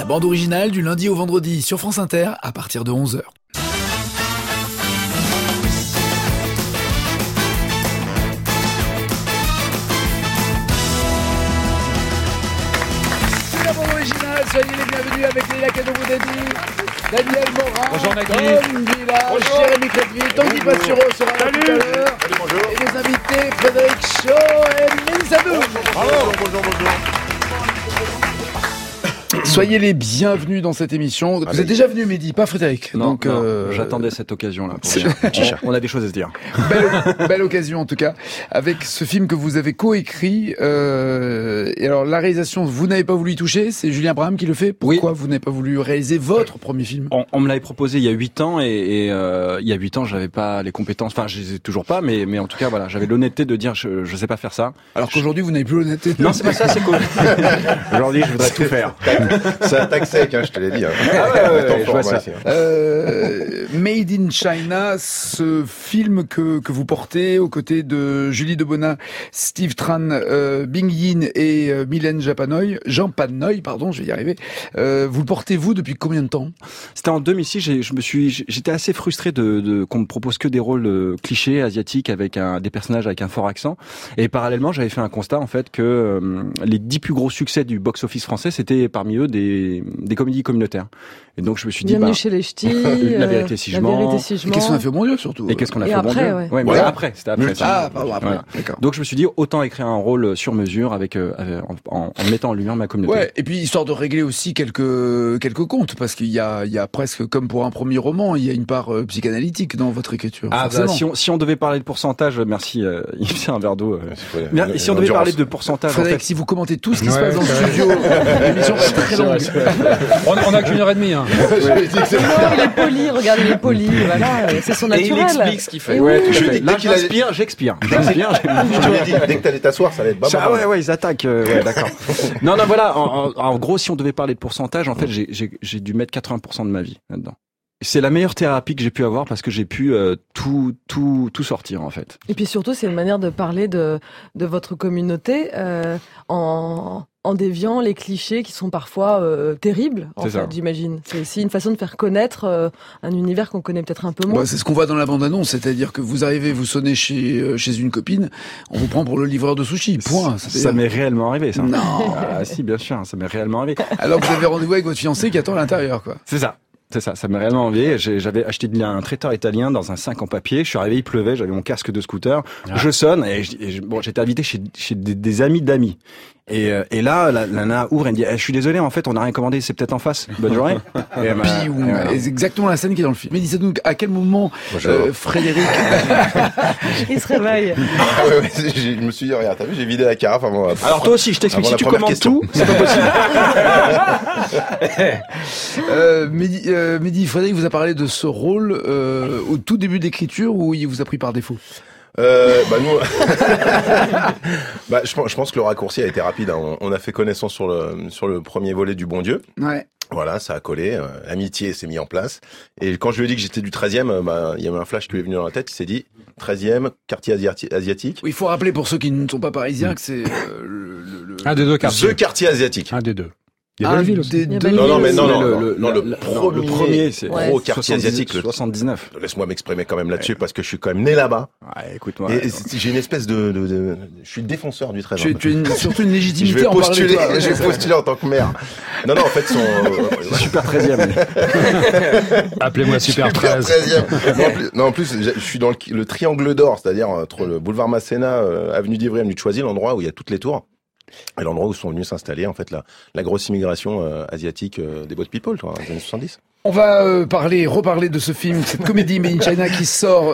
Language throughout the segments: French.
bande originale du lundi au vendredi sur France Inter à partir de 11h. C'est la bande originale, soyez les bienvenus avec Léla Cadot-Boudadi, Daniel Morin, bonjour Nagui, Tom Village, Jérémy Clévier, Tanguy Pasturo sera là tout à l'heure. Salut, bonjour. Et nos invités, Frédéric Shaw et Mélissa Doum. Bonjour. Soyez les bienvenus dans cette émission. Vous êtes déjà venu, Mehdi, pas Frédéric. Non, donc, j'attendais cette occasion-là. On a des choses à se dire. Belle occasion en tout cas, avec ce film que vous avez coécrit. Et alors la réalisation, vous n'avez pas voulu y toucher, c'est Julien Braham qui le fait. Pourquoi vous n'avez pas voulu réaliser votre premier film? On me l'avait proposé il y a 8 ans et il y a 8 ans, j'avais pas les compétences. Enfin, je les ai toujours pas, mais en tout cas, voilà, j'avais l'honnêteté de dire je sais pas faire ça. Alors qu'aujourd'hui, vous n'avez plus l'honnêteté. Non, c'est pas ça, c'est cool. Aujourd'hui, je voudrais tout faire. C'est un tac sec, je te l'ai dit. Je vois ça. Made in China, ce film que vous portez aux côtés de Julie Debona, Steve Tran, Bing Yin et Mylène Jean Panoy, pardon, je vais y arriver. Vous le portez-vous depuis combien de temps? C'était en 2006, j'étais assez frustré qu'on me propose que des rôles clichés asiatiques avec des personnages avec un fort accent. Et parallèlement, j'avais fait un constat, en fait, que les 10 plus gros succès du box-office français, c'était parmi eux des comédies communautaires. Et donc je me suis dit, Bienvenue chez les ch'tis, La vérité si je mens. Et qu'est-ce qu'on a fait au bon Dieu surtout? Et qu'est-ce qu'on a fait après, au bon Dieu? Ouais, mais après, c'était après. Ah, pardon, après. Voilà. D'accord. Donc je me suis dit, autant écrire un rôle sur mesure en mettant en lumière ma communauté. Ouais, et puis histoire de régler aussi quelques comptes, parce qu'il y a presque, comme pour un premier roman, il y a une part psychanalytique dans votre écriture. Ah bah, si on devait parler de pourcentage, merci, il me fait un verre d'eau. Si on devait parler de pourcentage, Frédéric, en fait, si vous commentez tout ce qui se passe dans le studio, l'émission va être très longue. On a qu'une heure et demie. Non, il est poli, regardez, il est poli, voilà, c'est son et il naturel. explique ce qu'il fait. Et Ouais, oui. tout à fait. Là, Dès qu'il a- j'expire. Je te l'ai dit, dès que t'allais t'asseoir, ça allait être Ah ouais, ils attaquent. Ouais, d'accord. Non, voilà. En gros, si on devait parler de pourcentage, en fait, j'ai dû mettre 80% de ma vie là-dedans. C'est la meilleure thérapie que j'ai pu avoir parce que j'ai pu tout sortir, en fait. Et puis surtout, c'est une manière de parler de votre communauté en déviant les clichés qui sont parfois terribles, en C'est fait, ça. j'imagine. C'est aussi une façon de faire connaître un univers qu'on connaît peut-être un peu moins. Bah, c'est ce qu'on voit dans la bande-annonce, c'est-à-dire que vous arrivez, vous sonnez chez une copine, on vous prend pour le livreur de sushi, point. Ça m'est réellement arrivé, ça. Non. Ah si, bien sûr, ça m'est réellement arrivé. Alors que vous avez rendez-vous avec votre fiancé qui attend à l'intérieur, quoi. C'est ça m'est réellement envié. J'avais acheté un traiteur italien dans un 5 en papier. Je suis arrivé, il pleuvait, j'avais mon casque de scooter. Je sonne et j'étais invité chez des amis d'amis. Et là, la nana ouvre et me dit, je suis désolé, en fait, on n'a rien commandé, c'est peut-être en face. Bonne journée. Et C'est exactement la scène qui est dans le film. Mais dites-nous, à quel moment Frédéric Il se réveille. Ah ouais, je me suis dit, regarde, t'as vu, j'ai vidé la carafe avant. Alors toi aussi, je t'explique, si tu commandes tout, c'est pas possible. Mehdi, Frédéric vous a parlé de ce rôle au tout début d'écriture ou il vous a pris par défaut? Nous, je pense que le raccourci a été rapide. Hein. On a fait connaissance sur le premier volet du Bon Dieu. Ouais. Voilà, ça a collé. L'amitié s'est mis en place. Et quand je lui ai dit que j'étais du 13e, il y avait un flash qui lui est venu dans la tête. Il s'est dit 13e, quartier asiatique. Oui, il faut rappeler pour ceux qui ne sont pas parisiens que c'est Un des deux quartiers. The quartier asiatique. Un des deux. Il y a Belleville aussi. des Il y a deux. Belleville. Le premier, c'est gros quartier asiatique. 79. Laisse-moi m'exprimer quand même là-dessus parce que je suis quand même né là-bas. Ouais, écoute-moi. Et j'ai une espèce de je suis défenseur du 13e. Tu as surtout une Je légitimité vais à en parler. postuler, toi. je vais postuler en tant que maire. Non, en fait, C'est super 13e. Appelez-moi Super 13. 13e. En plus, je suis dans le triangle d'or, c'est-à-dire entre le boulevard Masséna, avenue d'Ivry, avenue de Choisy, l'endroit où il y a toutes les tours. Et l'endroit où sont venus s'installer, en fait, la grosse immigration asiatique des boat people, dans les années 70. On va reparler de ce film, cette comédie Made in China qui sort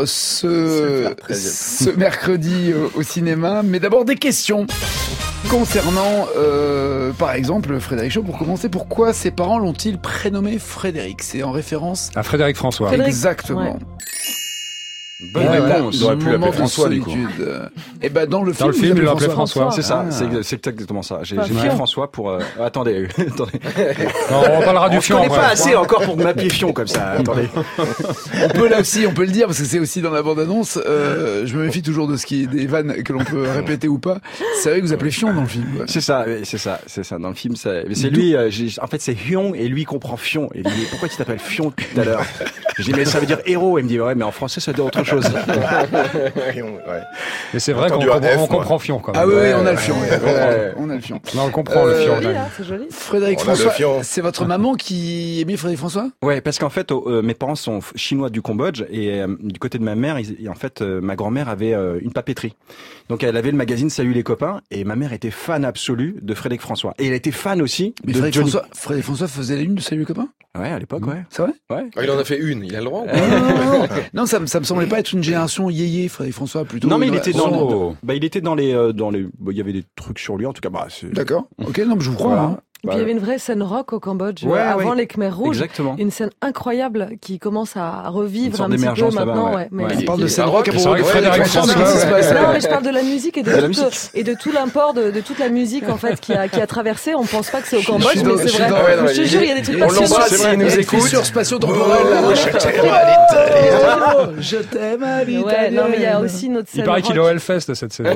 ce mercredi au cinéma. Mais d'abord des questions concernant, par exemple, Frédéric Shaw. Pour commencer, pourquoi ses parents l'ont-ils prénommé Frédéric? C'est en référence À Frédéric François. Frédéric. exactement. Ouais. Bonne réponse. Il aurait pu l'appeler François, du coup. Et ben dans le Dans le film, film, il il l'appelait l'appelle François. C'est ça, Ah. c'est exactement ça. J'ai Enfin, pris Fion. François pour... attendez. Non, on parlera du Je fion connais pas après. assez encore pour m'appeler Fion comme ça. Attendez. On peut là aussi, on peut le dire parce que c'est aussi dans la bande-annonce. Je me méfie toujours de ce qui est des vannes que l'on peut répéter ou pas. C'est vrai que vous appelez Fion dans le film. Ouais. C'est ça. Dans le film, c'est lui. En fait, c'est Fion et lui il comprend Fion. Et il dit pourquoi tu t'appelles Fion tout à l'heure? Je dis mais ça veut dire héros. Et il me dit ouais, mais en français ça veut dire autre chose. Ouais. Mais c'est vrai Entendu qu'on un F, moi. comprend fion quand même. Ah oui, Ouais, on a le ouais, Fion. ouais. On a le Fion. Non, on comprend le fion. Joli, là. hein, c'est joli. Frédéric On a le François, Fion. c'est votre maman qui aimait Frédéric François? Ouais, parce qu'en fait, mes parents sont chinois du Cambodge et du côté de ma mère, en fait, ma grand-mère avait une papeterie. Donc elle avait le magazine Salut les copains et ma mère était fan absolue de Frédéric François. Et elle était fan aussi Mais de Frédéric Johnny. Frédéric François faisait la une de Salut les copains? Ouais, à l'époque, ouais. C'est vrai? Ouais. Ah, il en a fait une, il a le droit ou pas? Non, ça me semblait pas être une génération yéyé, Frédéric François, plutôt. Non, mais il une- était Oh. il était dans les, il y avait des trucs sur lui, en tout cas, c'est... D'accord. Ok, non, mais je vous crois. Voilà. Hein. Et puis il y avait une vraie scène rock au Cambodge, Ouais, avant ouais. les Khmers rouges. Exactement. Une scène incroyable qui commence à Une revivre sorte un petit peu d'émergence là-bas, maintenant. ouais. Ouais. Mais... Ouais. On parle de il est scène pas rock à rock, propos c'est vrai de que Frédéric François, François, qu'est-ce qui se passe, Non, mais je parle de la musique et de, De la toute, musique. et de tout l'import de toute la musique en fait qui a traversé. On pense pas que c'est au Je Cambodge, suis mais dans- c'est je suis vrai. dans- ouais, non, Je te il- jure, il y a des trucs on l'embrasse, passionnants. il nous écoute. Sur spatio-temporel. Je t'aime à l'italienne. Je t'aime à l'italienne. Ouais, non, mais il y a aussi une autre scène. Il paraît qu'il est rock. au Hellfest cette saison.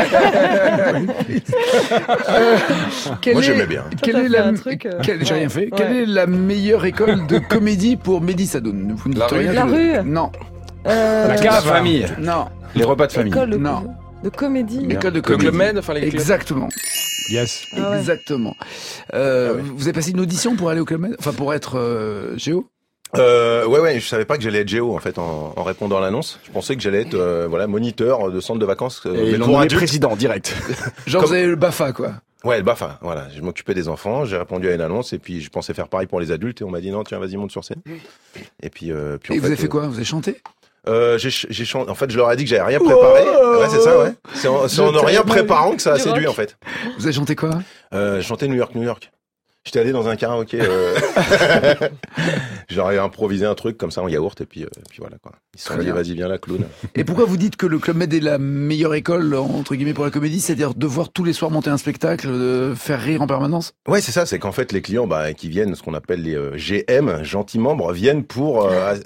Moi, j'aimais bien. Quelle Toi, est t'as fait la... un truc, J'ai rien fait. ouais. Quelle est la meilleure école de comédie pour Mehdi Sadoun? Vous ne La dites rue. rien La que- rue. Non. La cave. Famille. Non. Les repas de famille. École Non. de comédie. École de Le comédie. Club Med, enfin les clubs. Exactement. Yes. Ah ouais. Exactement. Vous avez passé une audition pour aller au Club Med? Enfin, pour être Géo? Ouais, je savais pas que j'allais être géo en fait en répondant à l'annonce. Je pensais que j'allais être moniteur de centre de vacances. Et mais ils l'ont pour nommé adultes. président direct. Genre, vous avez le BAFA, quoi. Ouais, bah enfin, voilà, je m'occupais des enfants, j'ai répondu à une annonce et puis je pensais faire pareil pour les adultes et on m'a dit non, tiens, vas-y, monte sur scène. Et puis en Et vous avez fait quoi? Vous avez chanté? j'ai chanté. En fait, je leur ai dit que j'avais rien préparé. Ouais, c'est ça, ouais. C'est en ne rien préparant que ça a Du séduit rock. en fait. Vous avez chanté quoi? Je chantais New York, New York. J'étais allé dans un karaoké. J'aurais improvisé un truc comme ça en yaourt et puis voilà quoi. Ils se sont Très dit bien. vas-y viens là clown. Et pourquoi vous dites que le Club Med est la meilleure école, entre guillemets, pour la comédie? C'est-à-dire devoir tous les soirs monter un spectacle, faire rire en permanence? Ouais, c'est ça, c'est qu'en fait les clients qui viennent, ce qu'on appelle les GM, gentils membres, viennent pour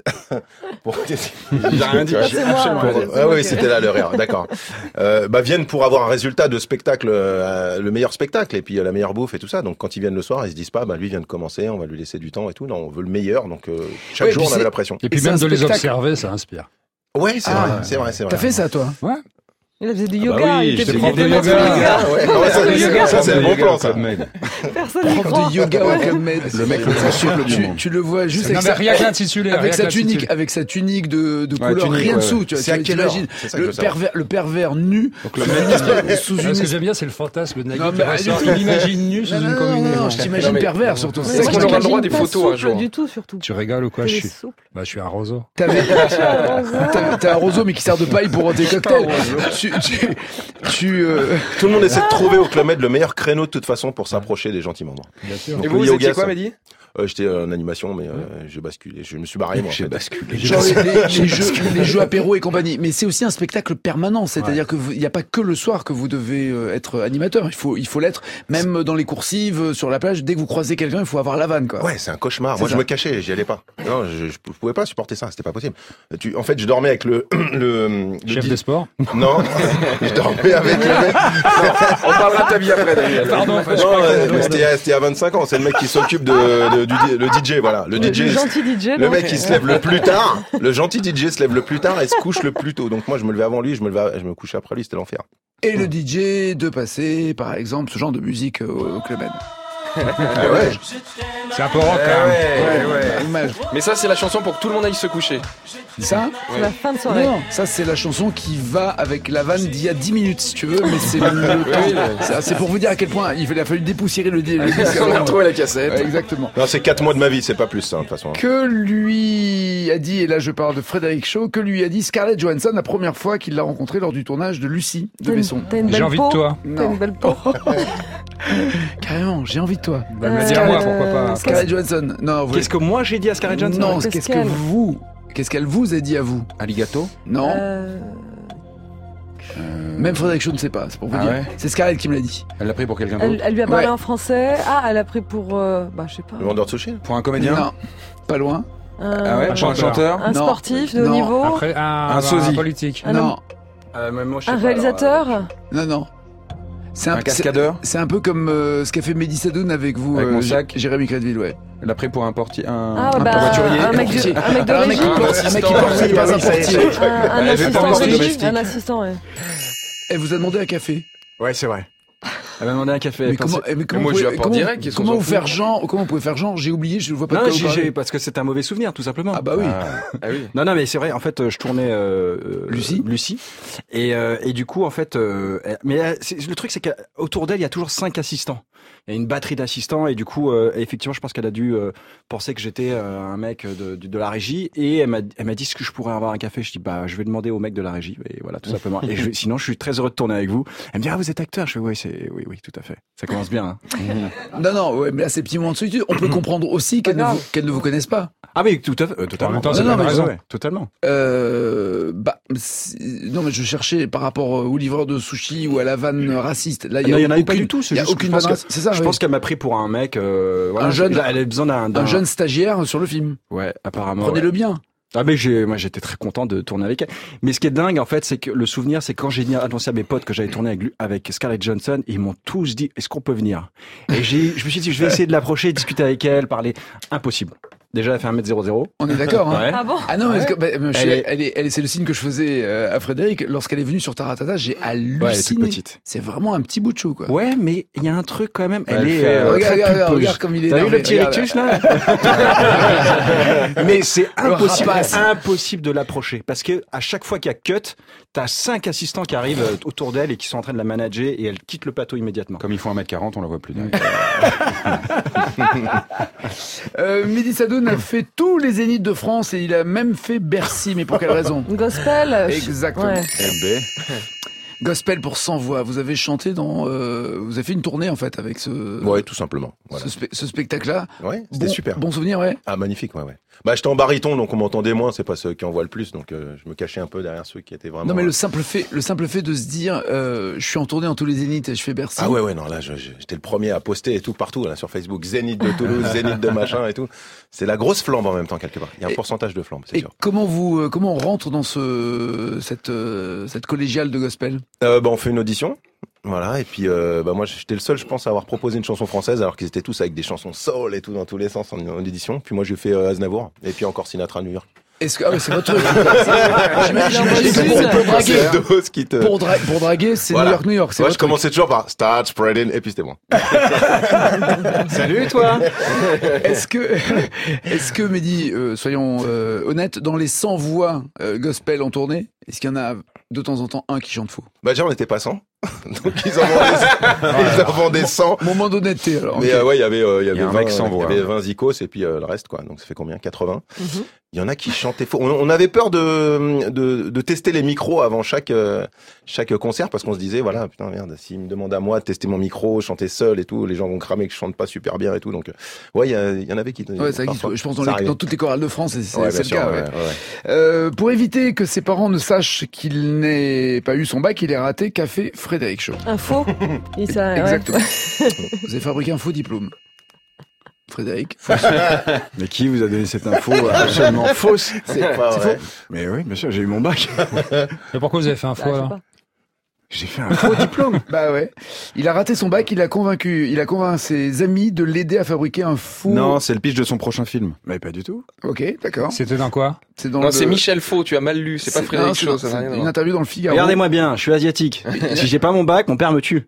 J'ai rien dit. C'est moi, Pour- ouais, c'est ah moi oui, qui- c'était là le rire, d'accord. Viennent pour avoir un résultat de spectacle, le meilleur spectacle et puis la meilleure bouffe et tout ça. Donc quand ils viennent le soir, ils se disent pas, lui vient de commencer, on va lui laisser du temps et tout. Non, on veut le meilleur. Donc chaque Ouais, jour puis on avait c'est- la pression. Et puis Et c'est même un de les spectacle. observer, ça inspire. Ouais, c'est Ah, vrai, c'est vrai, c'est vrai. T'as fait ça, toi? Ouais. Il faisait du bah yoga. oui, il était j'étais payé prof de de mettre yoga. du yoga. Ouais, non, ça c'est le bon plan ça. Personne n'y Prof croit. de yoga au Club Med. Le mec le plus souple du monde. Tu le vois juste Non, avec mais sa, rien que l'intitulé. avec rien sa que l'intitulé. tunique, avec sa tunique de couleur, tunique, rien ouais. dessous, tu vois. C'est à quelle heure t'imagines C'est ça que je veux savoir. le pervers nu. Donc le sous mec, une espèce- sous Ah, une ce que j'aime bien, c'est le fantasme de Nagui Non, qui mais ressort. allez-y. Il imagine nu sous Non, une non, commune. non, je t'imagine Non, mais- pervers surtout. Mais C'est Est-ce moi, qu'on je aura le droit t'imagine des pas photos un souple jour du tout, surtout. Tu rigoles ou quoi? T'es Je suis souple. je suis un roseau. T'as un roseau mais qui sert de paille pour tes cocktails. Tout le monde essaie de trouver au Club Med le meilleur créneau de toute façon pour s'approcher des gentils membres. Bien sûr. Donc, Et vous, le vous yoga, étiez quoi, ça- Mehdi? J'étais en animation, mais j'ai basculé. Je me suis barré, moi. J'ai en fait. basculé. Genre les jeux apéro et compagnie. Mais c'est aussi un spectacle permanent. C'est-à-dire que il n'y a pas que le soir que vous devez être animateur. Il faut l'être. Même dans les coursives, sur la plage, dès que vous croisez quelqu'un, il faut avoir la vanne, quoi. Ouais, c'est un cauchemar. C'est Moi, ça. je me cachais, j'y allais pas. Non, je pouvais pas supporter ça. C'était pas possible. En fait, je dormais avec le Chef des sports. Non, je dormais avec le mec. On parlera de ta vie après, Daniel. Pardon, je Non, crois qu'on- c'était il y a 25 ans. C'est le mec qui s'occupe du le DJ, voilà. Le Le DJ. gentil DJ. Le donc. mec qui se lève le plus tard, le gentil DJ se lève le plus tard et se couche le plus tôt. Donc moi je me levais avant lui, je me couchais après lui, c'était l'enfer. Et le DJ de passer, par exemple, ce genre de musique au Club Med. Ah ouais. C'est un peu rock, quand même. Ouais. Image. Mais ça, c'est la chanson pour que tout le monde aille se coucher. Ça, C'est la fin de soirée. non, ça c'est la chanson qui va avec la vanne d'il y a 10 minutes si tu veux, mais c'est le temps. C'est pour vous dire à quel point il a fallu dépoussiérer le disque. On a avant. retrouvé la cassette. Ouais, exactement. Non, c'est 4 mois de ma vie, c'est pas plus ça de toute façon. Que lui a dit, et là je parle de Frédéric Shaw, que lui a dit Scarlett Johansson la première fois qu'il l'a rencontrée lors du tournage de Lucie de Besson. T'as une J'ai belle envie peau. de toi. T'as une belle peau. Carrément, j'ai envie de toi. Bah, me le dire moi, pourquoi pas. Scarlett Johansson. Non, vous... Qu'est-ce que moi j'ai dit à Scarlett Johansson? Non, Qu'est-ce qu'est-ce que qu'elle vous Qu'est-ce qu'elle vous a dit à vous? Alligato? Non. Même Frédéric Shaw ne sait pas, c'est pour vous dire. Ouais. C'est Scarlett qui me l'a dit. Elle l'a pris pour quelqu'un d'autre? Elle lui a parlé Ouais. en français. Ah, elle a pris pour... je sais pas. Le vendeur de sushi. Pour un comédien? Non, pas loin. Ah ouais, pour un chanteur. chanteur? Un Non. sportif de haut Non. niveau. Après, un sosie. politique. Ah, non, Moi, je sais Un pas, réalisateur. non. C'est Un cascadeur? C'est un peu comme ce qu'a fait Mehdi Sadoun avec vous, Avec mon sac. Jérémy Crédville, ouais. Elle l'a pris pour un portier, Ah, un bah, voiturier. un mec de Alors, un mec régie. qui porte, un mec qui porte, c'est pas un portier. Un Elle fait assistant pas de porter régie. domestique. Un assistant, ouais. Elle vous a demandé un café. Ouais, c'est vrai. Elle m'a demandé un café. Mais Enfin, comment, c'est- mais comment moi, vous je lui pouvez- apporte comment- direct, qu'est-ce qu'on comment s'en vous fout faire genre, comment vous pouvez faire genre, j'ai oublié, je ne vois pas de Non, quoi vous parlez. parce que c'est un mauvais souvenir, tout simplement. Ah bah oui. Ah oui. Non, mais c'est vrai. En fait, je tournais Lucie, et du coup, en fait, le truc, c'est qu'autour d'elle, il y a toujours 5 assistants. Il y a une batterie d'assistants, et du coup, effectivement, je pense qu'elle a dû penser que j'étais un mec de la régie, et elle m'a dit est-ce que je pourrais avoir un café. Je dis je vais demander au mec de la régie, et voilà, tout simplement. Et sinon, je suis très heureux de tourner avec vous. Elle me dit vous êtes acteur. Je fais oui, tout à fait. Ça commence bien. Hein. Non, ouais, mais là, ces petits moments de solitude, on peut comprendre aussi qu'elle ne vous connaisse pas. Ah oui, tout à fait, totalement. En même temps, c'est Non, pas mais une raison. Ouais, totalement. Non, mais je cherchais par rapport au livreur de sushi ou à la vanne raciste. Là, Il y en a aucune- pas du tout. Il y a aucune vanne raciste. C'est ça. Je oui. pense qu'elle m'a pris pour un mec. Voilà, Un jeune- Elle a besoin d'un Un jeune stagiaire sur le film. Ouais, apparemment. Prenez-le ouais. bien. Ah mais moi j'étais très content de tourner avec elle. Mais ce qui est dingue en fait, c'est que le souvenir, c'est quand j'ai annoncé à mes potes que j'avais tourné avec Scarlett Johansson, ils m'ont tous dit est-ce qu'on peut venir. Et je me suis dit je vais essayer de l'approcher, discuter avec elle, parler. Impossible. Déjà elle fait 1m00. On est d'accord. Hein. Ouais. Ah bon? Ah non, parce que, Elle c'est le signe que je faisais à Frédéric lorsqu'elle est venue sur Taratata. J'ai halluciné. Ouais, elle est toute petite. C'est vraiment un petit bout de chou, quoi. Ouais, mais il y a un truc quand même. Elle Elle est fait, regarde comme il est. T'as vu énervé. le petit Regarde. rictus là? Mais c'est rapace. impossible de l'approcher parce que à chaque fois qu'il y a cut, t'as 5 assistants qui arrivent autour d'elle et qui sont en train de la manager et elle quitte le plateau immédiatement. Comme il faut 1m40, on la voit plus. Mehdi Sadoun a fait tous les zéniths de France et il a même fait Bercy. Mais pour quelle raison? Gospel. Exactement. Ouais. MB. Gospel pour 100 voix. Vous avez chanté vous avez fait une tournée en fait avec ce Ouais, tout simplement. Voilà. ce spectacle-là. Ouais, c'était super. Bon souvenir, ouais. Ah, magnifique, ouais. Bah, j'étais en baryton, donc on m'entendait moins, c'est pas ceux qui en voient le plus, donc je me cachais un peu derrière ceux qui étaient vraiment... Non mais le simple fait de se dire je suis en tournée dans tous les zéniths et je fais Bercy. Ah ouais, non, là, j'étais le premier à poster et tout, partout, là, sur Facebook, Zénith de Toulouse, Zénith de machin et tout. C'est la grosse flambe en même temps, quelque part. Il y a un pourcentage de flambe, c'est Et sûr. comment on rentre dans cette collégiale de gospel? On fait une audition. Voilà, et puis moi j'étais le seul, je pense, à avoir proposé une chanson française, alors qu'ils étaient tous avec des chansons soul et tout dans tous les sens en édition. Puis moi j'ai fait Aznavour, et puis encore Sinatra à New York. Est-ce que c'est votre truc? J'imagine J'imagine. que pour draguer, C'est dose qui te... pour draguer, c'est Voilà. New York. C'est Moi votre je commençais toujours par Start Spreading, et puis c'était bon. Salut toi. Est-ce que Mehdi, soyons honnêtes, dans les 100 voix gospel en tournée, est-ce qu'il y en a de temps en temps un qui chante faux? Bah déjà on n'était pas 100, donc ils en vendaient 100. Moment d'honnêteté alors. Mais ok. ouais, il y avait un 20, mec sans voix. il y avait 20 zikos et puis le reste quoi. Donc ça fait combien? 80. Mhm. Il y en a qui chantaient faux. On avait peur de tester les micros avant chaque concert parce qu'on se disait voilà, putain merde, s'ils me demandent à moi de tester mon micro, chanter seul et tout, les gens vont cramer que je chante pas super bien et tout. Donc il y en avait qui Ouais, ça existe. parfois, Je pense ça arrivait. dans toutes les chorales de France, c'est Ouais, le bien sûr, cas. Ouais. Pour éviter que ses parents ne sachent qu'il n'ait pas eu son bac, il est raté qu'a fait Frédéric Shaw. Un faux. Exactement. Vous avez fabriqué un faux diplôme. Frédéric. Mais qui vous a donné cette info absolument fausse? C'est pas vrai. Mais oui, bien sûr, j'ai eu mon bac. Et pourquoi vous avez fait un Bah, faux je sais alors? pas. J'ai fait un faux diplôme. Bah ouais. Il a raté son bac, il a convaincu ses amis de l'aider à fabriquer un faux. Non, c'est le pitch de son prochain film. Mais pas du tout. Ok, d'accord. C'était dans quoi? C'est dans Non, le- c'est Michel Faux, tu as mal lu, c'est pas non, Frédéric c'est Shaw, dans- ça n'a c'est rien à une voir. interview dans le Figaro. Regardez-moi bien, je suis asiatique. Si j'ai pas mon bac, mon père me tue.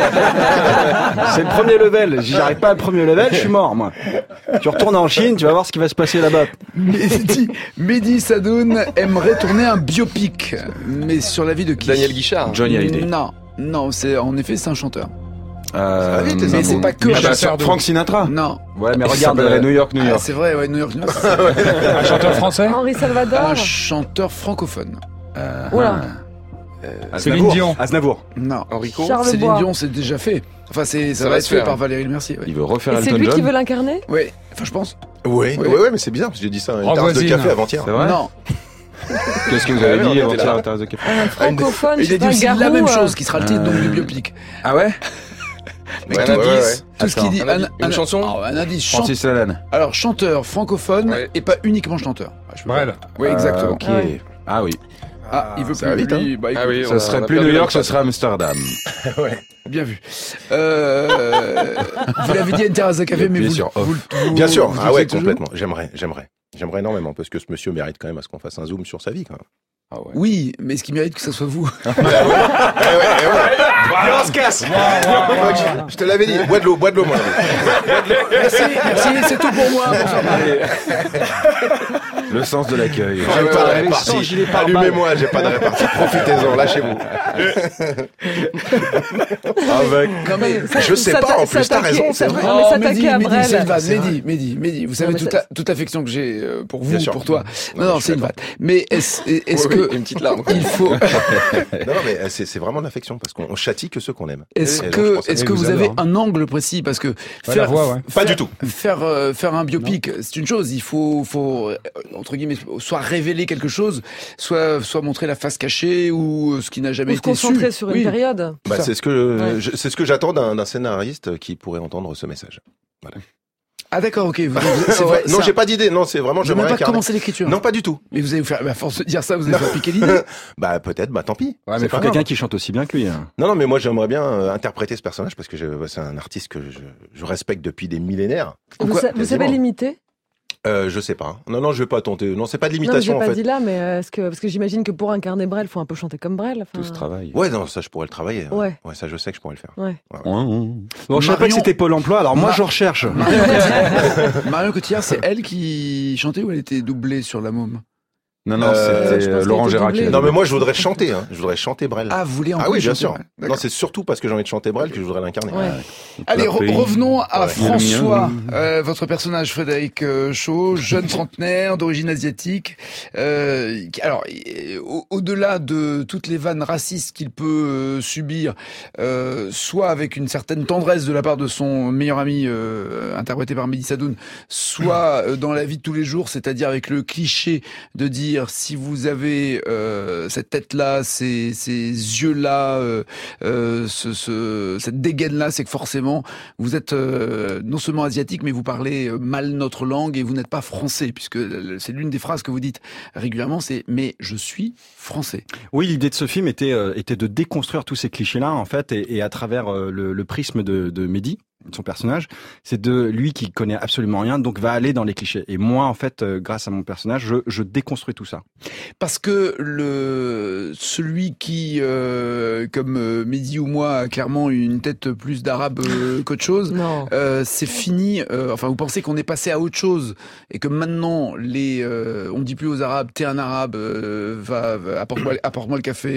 C'est le premier level. Si j'arrive pas à le premier level, je suis mort, moi. Tu retournes en Chine, tu vas voir ce qui va se passer là-bas. Mehdi Sadoun aimerait tourner un biopic, mais sur la vie de qui? Daniel Guichard. Johnny Hallyday. Non, en effet, c'est un chanteur. va vite, les Mais infos. c'est pas que. Michel un- Sardou. Frank Sinatra. Non. Ouais, mais Il regarde s'appellerait New York, New Ah, York. c'est vrai, ouais, New York. Un chanteur français? Henri Salvador. Un chanteur francophone. Oula. Céline Dion. Aznavour. Non. Enrico. Charles Céline Bois. Dion, c'est déjà fait. Enfin, ça va être fait par Valérie Le Mercier. Ouais. Il veut refaire Et c'est Elton lui qui John. veut l'incarner? Ouais. Enfin, je pense. Oui, mais c'est bizarre parce que j'ai dit ça à une terrasse de café avant-hier. C'est vrai? Non. Qu'est-ce que vous avez dit avant-hier à la terrasse de café? Un francophone, Il a dit aussi la même chose, qui sera le titre donc du biopic. Ah ouais? Mais Ouais, tout ouais, tout ce qu'il dit. Une chanson. Un indice. Francis Lalanne. Alors, chanteur francophone Ouais. et pas uniquement chanteur. Brel. Oui, exactement. Ok. Ouais. Ah oui. Il veut ça va plus. vite, hein. Lui, bah, écoute, Ah oui, Ça serait plus New York, ce serait Amsterdam. bien vu. Vous l'avez dit à une terrasse de café, mais Appuyez vous, sur off. vous Bien sûr. vous Ah ouais, toujours complètement. J'aimerais énormément parce que ce monsieur mérite quand même à ce qu'on fasse un zoom sur sa vie quand même. Ah ouais. Oui, mais ce qui mérite que ça soit vous. On se casse. Je te l'avais dit. Bois de l'eau, moi. Merci, c'est tout pour moi. Le sens de l'accueil. J'ai pas de répartie. Sans gilet pare-balles. Allumez-moi, j'ai pas de répartie. Profitez-en, lâchez-vous. Avec. Non mais, Je sais pas, en plus, t'as raison, c'est vrai. Non, mais s'attaquer à Brel. c'est une vanne. C'est vrai. Mehdi, vous savez mais toute l'affection que j'ai pour vous, Bien sûr. pour toi. Non, Non, je suis c'est une vanne. Mais est-ce Oui, que une petite larme. il faut Non, mais c'est vraiment de l'affection parce qu'on châtie que ceux qu'on aime. est-ce Et que je pense est-ce que que vous vous avez adore, un angle précis parce que Ouais, la voix, ouais. Pas du tout. faire un biopic, c'est une chose, il faut entre guillemets soit révéler quelque chose, soit montrer la face cachée ou ce qui n'a jamais Ou se été su. concentrer sur une Oui. période. Bah, Ça. c'est ce que Ouais. c'est ce que j'attends d'un scénariste qui pourrait entendre ce message. Ah d'accord, OK, Ouais, non, j'ai pas d'idée. Non, c'est vraiment je n'ai même j'aimerais pas incarner. commencé l'écriture. Non, pas du tout. Mais vous allez vous faire à force de dire ça, vous allez vous faire piquer l'idée. Bah peut-être, bah tant pis. Ouais, C'est mais pas faut grave. quelqu'un qui chante aussi bien que lui. Hein. Non, mais moi j'aimerais bien interpréter ce personnage parce que c'est un artiste que je respecte depuis des millénaires. Vous savez quasiment. l'imiter? Je sais pas. Non, je vais pas tenter. Non, c'est pas de Non, mais l'imitation j'ai en pas fait. dit là, mais parce que j'imagine que pour incarner Brel, faut un peu chanter comme Brel. Tout ce travail. Ouais, non, ça je pourrais le travailler. Ouais. Ouais, ça je sais que je pourrais le faire. Ouais. Bon, je savais pas que c'était Pôle emploi, alors moi je recherche. Marion Cotillard, c'est elle qui chantait ou elle était doublée sur La Môme? Non, non, je c'était pense Laurent qu'il était Gérard. doublé. Non, mais moi je voudrais chanter. Je voudrais chanter Brel. Ah, vous voulez Ah encore oui, bien chanter, sûr. ouais. Non, D'accord. c'est surtout parce que j'ai envie de chanter Brel que je voudrais l'incarner. Ouais. Allez, revenons à Ouais. François, votre personnage Frédéric Shaw, jeune trentenaire d'origine asiatique. Alors, au-delà de toutes les vannes racistes qu'il peut subir, soit avec une certaine tendresse de la part de son meilleur ami interprété par Mehdi Sadoun, soit dans la vie de tous les jours, c'est-à-dire avec le cliché de dire si vous avez cette tête-là, ces yeux-là, cette dégaine-là, c'est que forcément vous êtes non seulement asiatique, mais vous parlez mal notre langue et vous n'êtes pas français, puisque c'est l'une des phrases que vous dites régulièrement, c'est « mais je suis français ». Oui, l'idée de ce film était de déconstruire tous ces clichés-là, en fait, et à travers le prisme de Mehdi, son personnage, c'est de lui qui connaît absolument rien, donc va aller dans les clichés. Et moi, en fait, grâce à mon personnage, je déconstruis tout ça. Parce que celui qui, comme Mehdi ou moi, a clairement une tête plus d'arabe qu'autre chose, Non. c'est fini. Enfin, vous pensez qu'on est passé à autre chose et que maintenant, on dit plus aux Arabes, t'es un Arabe, apporte-moi le café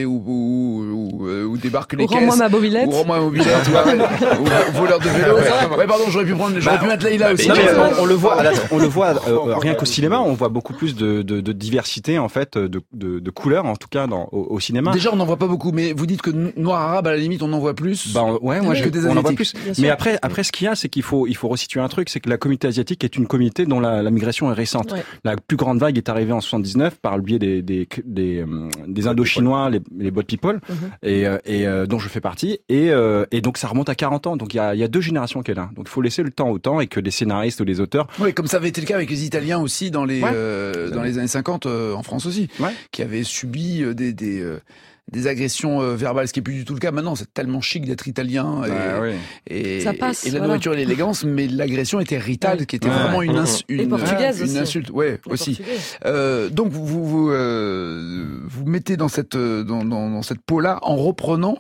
ou débarque les caisses. Rends-moi ma mobilette. Ou rends-moi ma mobilette, ou voleur de vélo. Ouais, pardon, j'aurais pu mettre Leïla aussi. Non, mais on le voit, rien qu'au cinéma, on voit beaucoup plus de diversité, en fait, de couleurs, en tout cas, au cinéma. Déjà, on n'en voit pas beaucoup, mais vous dites que noir arabe, à la limite, on en voit plus. Ouais, moi, que des on en voit Asiatiques. plus. Mais après, ce qu'il y a, c'est qu'il faut resituer un truc, c'est que la communauté asiatique est une communauté dont la migration est récente. Ouais. La plus grande vague est arrivée en 79 par le biais des Indo-Chinois, les Boat People, et dont je fais partie, et donc ça remonte à 40 ans. Donc il y a deux générations qui est là. Donc il faut laisser le temps au temps et que les scénaristes ou les auteurs. Oui, comme ça avait été le cas avec les Italiens aussi dans les années 50 en France aussi, qui avaient subi des agressions verbales, ce qui est plus du tout le cas maintenant. C'est tellement chic d'être italien et Ça passe, et la voilà. nourriture et l'élégance, mais l'agression était ritale, qui était vraiment une portugaise une aussi. insulte. Ouais, Les aussi. Portugais. Donc vous mettez dans cette peau-là en reprenant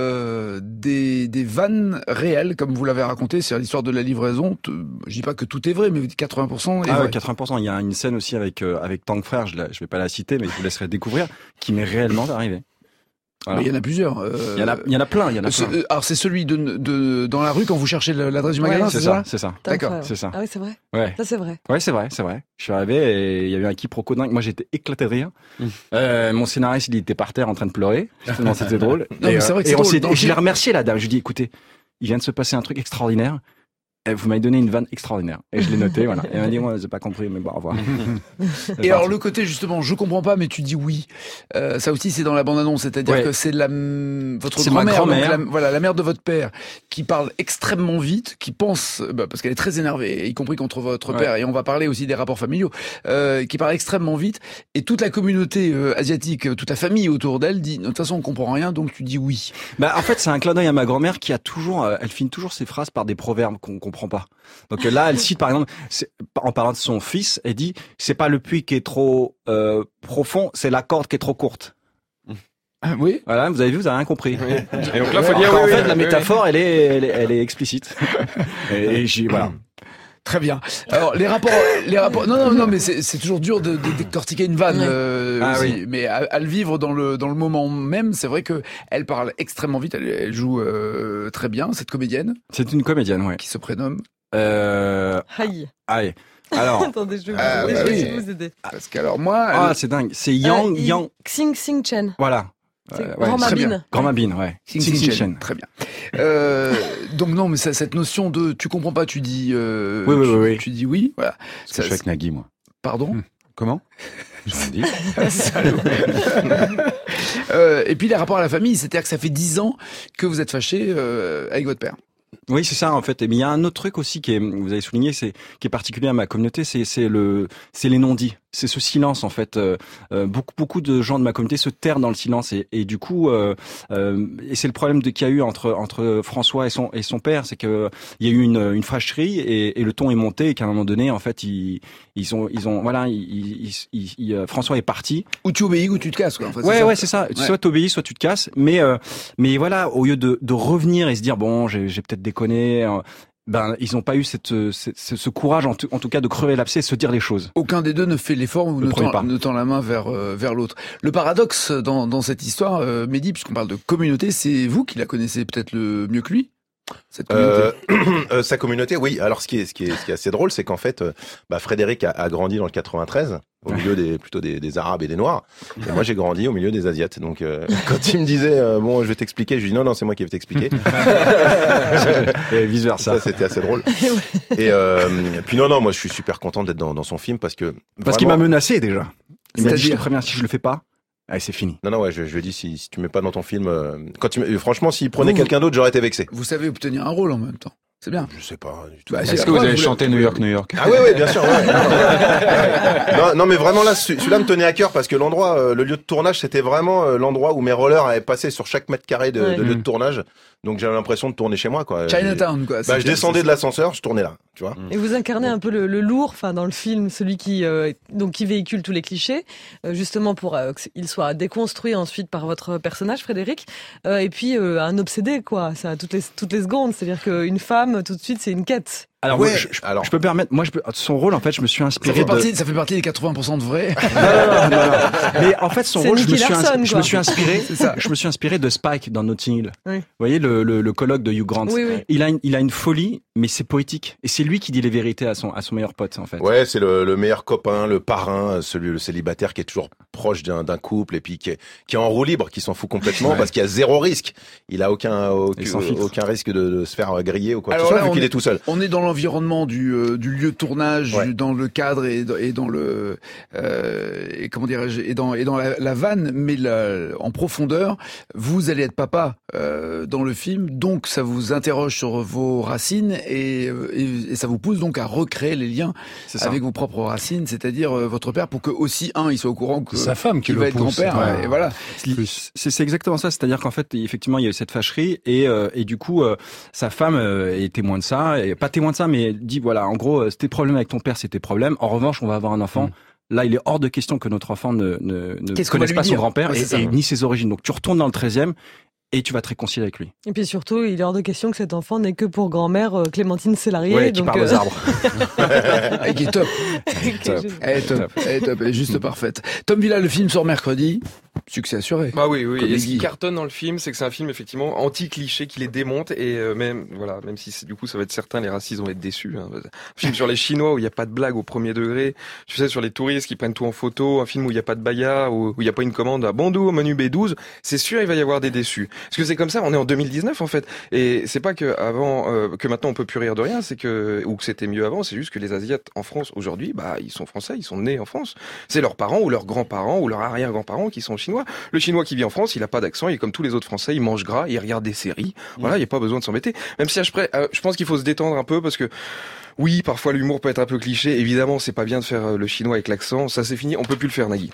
des vannes réelles, comme vous l'avez raconté, c'est l'histoire de la livraison. Je dis pas que tout est vrai, mais 80% est vrai. 80%. Il y a une scène aussi avec Tank Frère, je vais pas la citer, mais je vous laisserai découvrir, qui m'est réellement arrivé. Voilà. Mais il y en a plusieurs. Il y en a plein. Alors c'est celui de dans la rue quand vous cherchez l'adresse du magasin, c'est ça? C'est ça. D'accord, c'est ça. Ah oui, c'est vrai. Ouais. Ça, c'est vrai. Ouais, c'est vrai. Je suis arrivé et il y avait un quiproquo dingue. Moi, j'étais éclaté de rire. Mon scénariste, il était par terre en train de pleurer. Tellement c'était drôle. Non, mais c'est vrai que c'est drôle. Et je l'ai remercié, la dame. Je lui ai dit, écoutez, il vient de se passer un truc extraordinaire. Vous m'avez donné une vanne extraordinaire. Et je l'ai noté, voilà. Et elle m'a dit, moi, j'ai pas compris, mais bon, au revoir. Et alors, le côté, justement, je comprends pas, mais tu dis oui. Ça aussi, c'est dans la bande-annonce. C'est-à-dire que c'est votre c'est ma grand-mère. grand-mère. Donc la mère de votre père, qui parle extrêmement vite, qui pense, parce qu'elle est très énervée, y compris contre votre père. Et on va parler aussi des rapports familiaux, qui parle extrêmement vite. Et toute la communauté asiatique, toute la famille autour d'elle dit, de toute façon, on comprend rien, donc tu dis oui. En fait, c'est un clin d'œil à ma grand-mère qui a toujours, elle finit toujours ses phrases par des proverbes qu'on comprend pas. Donc là, elle cite par exemple, en parlant de son fils, elle dit c'est pas le puits qui est trop profond, c'est la corde qui est trop courte. Ah, oui. Voilà, vous avez vu, vous avez rien compris. Oui. Et donc là, faut dire en fait, la métaphore, elle est explicite. Et voilà. Très bien. Alors les rapports. Non, mais c'est toujours dur de décortiquer une vanne. Oui. Mais à le vivre dans le moment même, c'est vrai que elle parle extrêmement vite. Elle joue très bien cette comédienne. C'est une comédienne, ouais. Qui se prénomme. Aïe. Aïe. Alors. Attendez, je vais essayer de vous aider. Parce qu'alors moi. C'est dingue. C'est Yang. Xing Chen. Voilà. Grand-ma Bin. Grand-ma Bin, ouais. Xing Chen. Très bien. Donc non, mais cette notion de tu comprends pas, tu dis oui. Tu dis oui. Voilà. C'est ce que je fais avec Nagui, moi. Pardon. Comment? Je vous dis. Et puis les rapports à la famille, c'est-à-dire que ça fait 10 ans que vous êtes fâché avec votre père. Oui, c'est ça en fait. Mais il y a un autre truc aussi vous avez souligné, qui est particulier à ma communauté, c'est les non-dits. C'est ce silence en fait. Beaucoup de gens de ma communauté se terrent dans le silence et du coup, et c'est le problème qu'il y a eu entre François et son père, c'est que il y a eu une fâcherie et le ton est monté et qu'à un moment donné, en fait, François est parti. Ou tu obéis ou tu te casses, quoi. Enfin, ouais, c'est ça. Soit t'obéis, soit tu te casses. Mais voilà, au lieu de revenir et se dire bon, j'ai peut-être déconné. Ils n'ont pas eu ce courage, en tout cas, de crever l'abcès et se dire les choses. Aucun des deux ne fait l'effort ou ne tend la main vers l'autre. Le paradoxe dans cette histoire, Mehdi, puisqu'on parle de communauté, c'est vous qui la connaissez peut-être le mieux que lui, cette communauté. Sa communauté, oui. Alors, ce qui est assez drôle, c'est qu'en fait, Frédéric a grandi dans le 93, au milieu des Arabes et des Noirs. Et moi, j'ai grandi au milieu des Asiates. Donc, quand il me disait, bon, je vais t'expliquer, je lui dis non, c'est moi qui vais t'expliquer. Et vice versa. Ça, c'était assez drôle. Et puis non, moi, je suis super content d'être dans son film parce qu'il m'a menacé déjà. Il m'a dit, je te préviens, si je le fais pas, allez, c'est fini. Non, ouais, je lui ai dit, si tu mets pas dans ton film, franchement, s'il prenait quelqu'un d'autre, j'aurais été vexé. Vous savez obtenir un rôle en même temps. C'est bien. Je sais pas du tout. Est-ce que vous avez chanté New York, New York? Ah oui, bien sûr. Ouais. Non, mais vraiment là, celui-là me tenait à cœur parce que l'endroit, le lieu de tournage, c'était vraiment l'endroit où mes rollers avaient passé sur chaque mètre carré de lieu de tournage. Donc j'avais l'impression de tourner chez moi, quoi. Chinatown, quoi. Je descendais de l'ascenseur, je tournais là, tu vois. Et vous incarnez un peu le lourd, dans le film, celui qui véhicule tous les clichés, justement pour qu'il soit déconstruit ensuite par votre personnage, Frédéric. Et puis un obsédé, quoi. Ça toutes les secondes, c'est-à-dire qu'une femme, tout de suite, c'est une quête. Alors, je peux me permettre, son rôle, en fait, je me suis inspiré ça fait partie des 80% de vrai. Non. Mais en fait, son rôle, je me suis inspiré de Spike dans Notting Hill. Oui. Vous voyez, le colloque de Hugh Grant. Oui. Il a une folie, mais c'est poétique. Et c'est lui qui dit les vérités à son meilleur pote, en fait. Ouais, c'est le meilleur copain, le parrain, le célibataire qui est toujours proche d'un couple et puis qui est en roue libre, qui s'en fout complètement parce qu'il y a zéro risque. Il a aucun risque de se faire griller ou quoi que ce soit, vu qu'il est tout seul. On est dans l'environnement du lieu de tournage, dans le cadre et dans le comment dirais-je, et dans la vanne, mais en profondeur. Vous allez être papa dans le film, donc ça vous interroge sur vos racines et ça vous pousse donc à recréer les liens avec vos propres racines, c'est-à-dire votre père, pour que aussi il soit au courant que sa femme qui va être grand-père. Ouais. Et voilà. C'est exactement ça, c'est-à-dire qu'en fait, effectivement, il y a eu cette fâcherie et du coup, sa femme est témoin de ça, et pas témoin de ça, mais dit voilà, en gros, tes problèmes avec ton père, c'est tes problèmes. En revanche, on va avoir un enfant. Là, il est hors de question que notre enfant ne connaisse pas son grand-père et ni ses origines. Donc, tu retournes dans le 13e et tu vas te réconcilier avec lui. Et puis surtout, il est hors de question que cet enfant n'ait que pour grand-mère Clémentine Célarier. Ouais, qui parle aux arbres. Et qui est top. Elle est top. Elle est juste parfaite. Tom Villa, le film sort mercredi. Succès assuré. Bah oui, oui. Comme Et il ce qui dit. cartonne dans le film, c'est que c'est un film effectivement anti-cliché qui les démonte et même si du coup ça va être certain, les racistes vont être déçus. Hein. Un film sur les Chinois où il n'y a pas de blague au premier degré. Tu sais, sur les touristes qui prennent tout en photo. Un film où il n'y a pas de bagarre, où il n'y a pas une commande à Bandou au menu B12. C'est sûr, il va y avoir des déçus. Parce que c'est comme ça. On est en 2019 en fait. Et c'est pas que que maintenant on peut plus rire de rien. C'est que ou que c'était mieux avant. C'est juste que les Asiates en France aujourd'hui, bah ils sont français, ils sont nés en France. C'est leurs parents ou leurs grands-parents ou leurs arrière-grands-parents qui sont chinois. Le Chinois qui vit en France, il a pas d'accent, il est comme tous les autres Français, il mange gras, il regarde des séries. Voilà, il n'y a pas besoin de s'embêter. Même si je pense qu'il faut se détendre un peu parce que oui, parfois l'humour peut être un peu cliché. Évidemment, c'est pas bien de faire le chinois avec l'accent. Ça, c'est fini. On peut plus le faire, Nagui.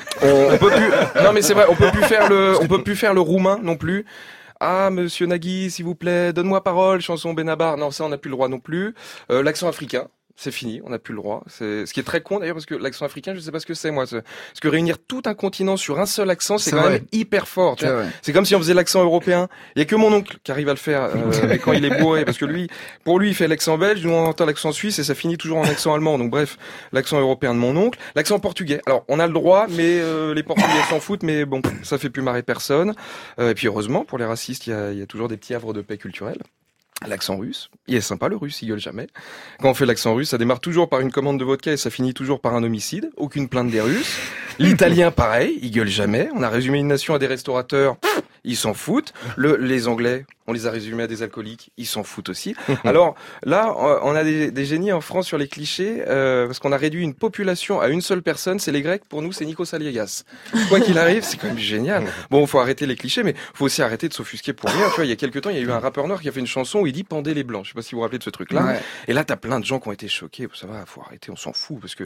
On peut plus. Non, mais c'est vrai. On peut plus faire le roumain non plus. Ah, monsieur Nagui, s'il vous plaît, donne-moi parole, chanson Benabar. Non, ça, on n'a plus le droit non plus. L'accent africain. C'est fini, on n'a plus le droit. C'est ce qui est très con d'ailleurs parce que l'accent africain, je sais pas ce que c'est moi. Parce que réunir tout un continent sur un seul accent, c'est quand vrai. même hyper fort. Tu vois. vrai. C'est comme si on faisait l'accent européen. Il y a que mon oncle qui arrive à le faire mais quand il est bourré, parce que pour lui, il fait l'accent belge, nous on entend l'accent suisse et ça finit toujours en accent allemand. Donc bref, l'accent européen de mon oncle, l'accent portugais. Alors on a le droit, mais les Portugais s'en foutent, mais bon, ça fait plus marrer personne. Et puis heureusement pour les racistes, il y a toujours des petits havres de paix culturels. L'accent russe, il est sympa le russe, il gueule jamais. Quand on fait l'accent russe, ça démarre toujours par une commande de vodka et ça finit toujours par un homicide. Aucune plainte des Russes. L'italien, pareil, il gueule jamais. On a résumé une nation à des restaurateurs, ils s'en foutent. Les Anglais, on les a résumés à des alcooliques, ils s'en foutent aussi. Alors là, on a des génies en France sur les clichés parce qu'on a réduit une population à une seule personne, c'est les Grecs. Pour nous, c'est Nikos Aliagas. Quoi qu'il arrive, c'est quand même génial. Bon, faut arrêter les clichés, mais faut aussi arrêter de s'offusquer pour rien. Tu vois, il y a quelques temps, il y a eu un rappeur noir qui a fait une chanson où il dit pendez les blancs. Je sais pas si vous vous rappelez de ce truc-là. Ouais. Et là, t'as plein de gens qui ont été choqués. Ça va, faut arrêter, on s'en fout parce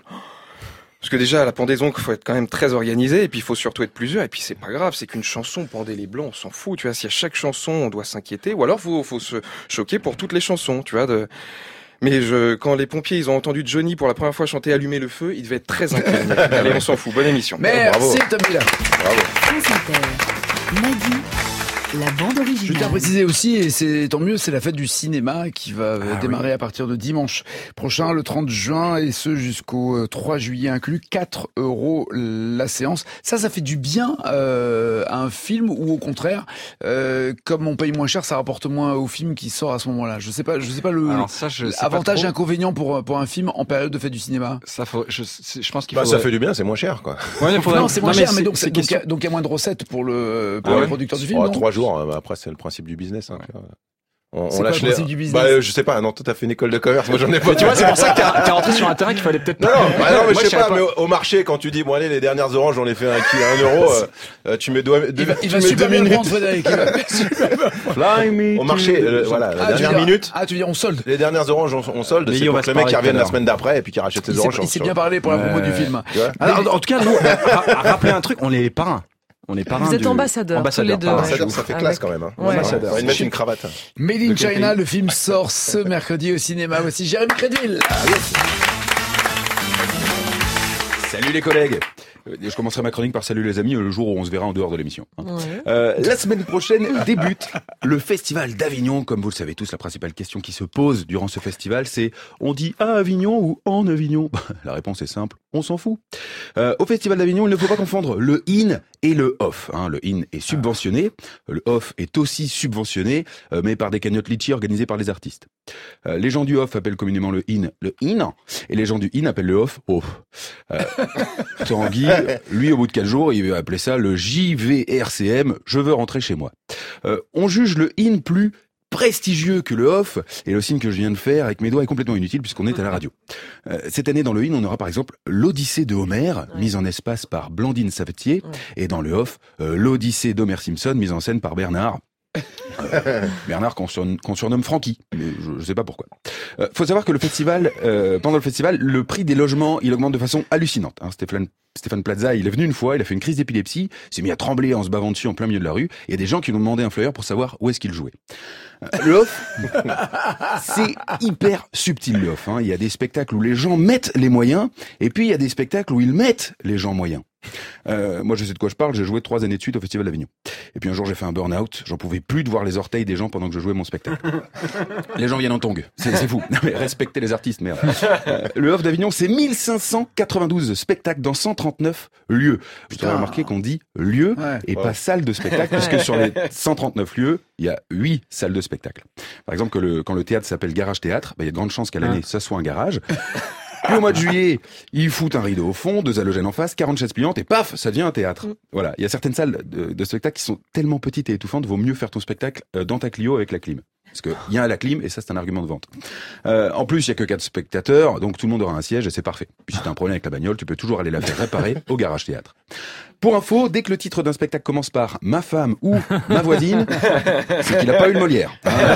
que déjà, à la pendaison, il faut être quand même très organisé, et puis il faut surtout être plusieurs, et puis c'est pas grave, c'est qu'une chanson, pendez les blancs, on s'en fout, tu vois, si à chaque chanson, on doit s'inquiéter, ou alors faut se choquer pour toutes les chansons, tu vois, mais quand les pompiers, ils ont entendu Johnny pour la première fois chanter Allumer le feu, ils devaient être très inquiets. Allez, on s'en fout, bonne émission. Merci, Tom Miller. Bravo. France Inter. Nagui, la bande Je originale. tiens à préciser aussi, et c'est tant mieux, c'est la fête du cinéma qui va démarrer à partir de dimanche prochain, le 30 juin, et ce jusqu'au 3 juillet inclus, 4 € la séance. Ça fait du bien à un film ou au contraire, comme on paye moins cher, ça rapporte moins au film qui sort à ce moment-là. Je sais pas le Alors ça, je sais pas avantage et trop. inconvénient pour un film en période de fête du cinéma. Ça je pense qu'il Bah, faut. ça fait du bien, c'est moins cher, quoi. Ouais, il faudrait- Non, c'est moins non, cher, mais c'est- donc c'est il question- y a moins de recettes pour le Ah ouais producteur du film. Oh, non 3 jours, après c'est le principe du business. Hein, tu vois. C'est quoi le principe du business je sais pas, non, toi t'as fait une école de commerce, moi j'en ai pas. Tu vois, c'est pour ça que t'es rentré sur un terrain qu'il fallait peut-être Non, pas. mais Moi, je sais pas, savais mais au marché, quand tu dis, bon allez, les dernières oranges, on les fait un kilo, 1 €, tu mets Il va super bien le prendre, Frédéric. Il va super bien. Fly me Au marché, voilà, la dernière minute. Ah, tu veux dire on solde. Les dernières oranges, on solde, Mais c'est on pour va que se le mec parler qui revienne tout à la l'heure. semaine d'après et puis qui rachète ses oranges. Il s'est bien parlé pour la promo du film. Tu vois Alors, en tout cas, nous, rappelez un truc, on est les parrains. On est parrains Vous êtes du- ambassadeurs, tous les deux. pardon. Ambassadeur, ça fait classe quand même. Hein. Ouais. On va y mettre une cravate. Made in De quel China, pays le film sort ce mercredi au cinéma. Voici Jérémy Crédville. Salut les collègues. Je commencerai ma chronique par salut les amis le jour où on se verra en dehors de l'émission. Ouais. La semaine prochaine débute le festival d'Avignon. Comme vous le savez tous, la principale question qui se pose durant ce festival, c'est on dit à Avignon ou en Avignon? La réponse est simple, on s'en fout. Au festival d'Avignon, il ne faut pas confondre le in et le off. Hein. Le in est subventionné, le off est aussi subventionné, mais par des cagnottes litchi organisées par les artistes. Les gens du off appellent communément le in, et les gens du in appellent le off. Tanguy, lui, au bout de 4 jours, il va appeler ça le JVRCM, je veux rentrer chez moi. On juge le in plus prestigieux que le off, et le signe que je viens de faire avec mes doigts est complètement inutile puisqu'on est à la radio. Cette année, dans le in, on aura par exemple l'Odyssée de Homer, mise en espace par Blandine Savetier, et dans le off, l'Odyssée d'Homer Simpson, mise en scène par Bernard. Bernard qu'on surnomme Francky, mais je sais pas pourquoi. Faut savoir que le festival, pendant le festival, le prix des logements, il augmente de façon hallucinante. Hein. Stéphane Plaza, il est venu une fois, il a fait une crise d'épilepsie, s'est mis à trembler en se bavant dessus en plein milieu de la rue. Il y a des gens qui lui ont demandé un flyer pour savoir où est-ce qu'il jouait. Le off, c'est hyper subtil le off. Hein. Il y a des spectacles où les gens mettent les moyens, et puis il y a des spectacles où ils mettent les gens moyens. Moi je sais de quoi je parle, j'ai joué 3 années de suite au Festival d'Avignon. Et puis un jour j'ai fait un burn-out, j'en pouvais plus de voir les orteils des gens pendant que je jouais mon spectacle. Les gens viennent en tongs, c'est fou. Non, mais respectez les artistes, merde. Le off d'Avignon, c'est 1592 spectacles dans 130 139 lieux. Je t'aurais remarqué qu'on dit lieu et pas salle de spectacle, puisque sur les 139 lieux, il y a 8 salles de spectacle. Par exemple, quand le théâtre s'appelle Garage Théâtre, il y a de grandes chances qu'à l'année, ça soit un garage. Puis au mois de juillet, ils foutent un rideau au fond, 2 halogènes en face, 40 chaises pliantes et paf, ça devient un théâtre. Voilà, il y a certaines salles de spectacle qui sont tellement petites et étouffantes, vaut mieux faire ton spectacle dans ta Clio avec la clim. Parce que il y a la clim et ça c'est un argument de vente. En plus, il y a que 4 spectateurs, donc tout le monde aura un siège et c'est parfait. Puis si t'as un problème avec la bagnole, tu peux toujours aller la faire réparer au Garage Théâtre. Pour info, dès que le titre d'un spectacle commence par ma femme ou ma voisine, c'est qu'il n'a pas eu le Molière.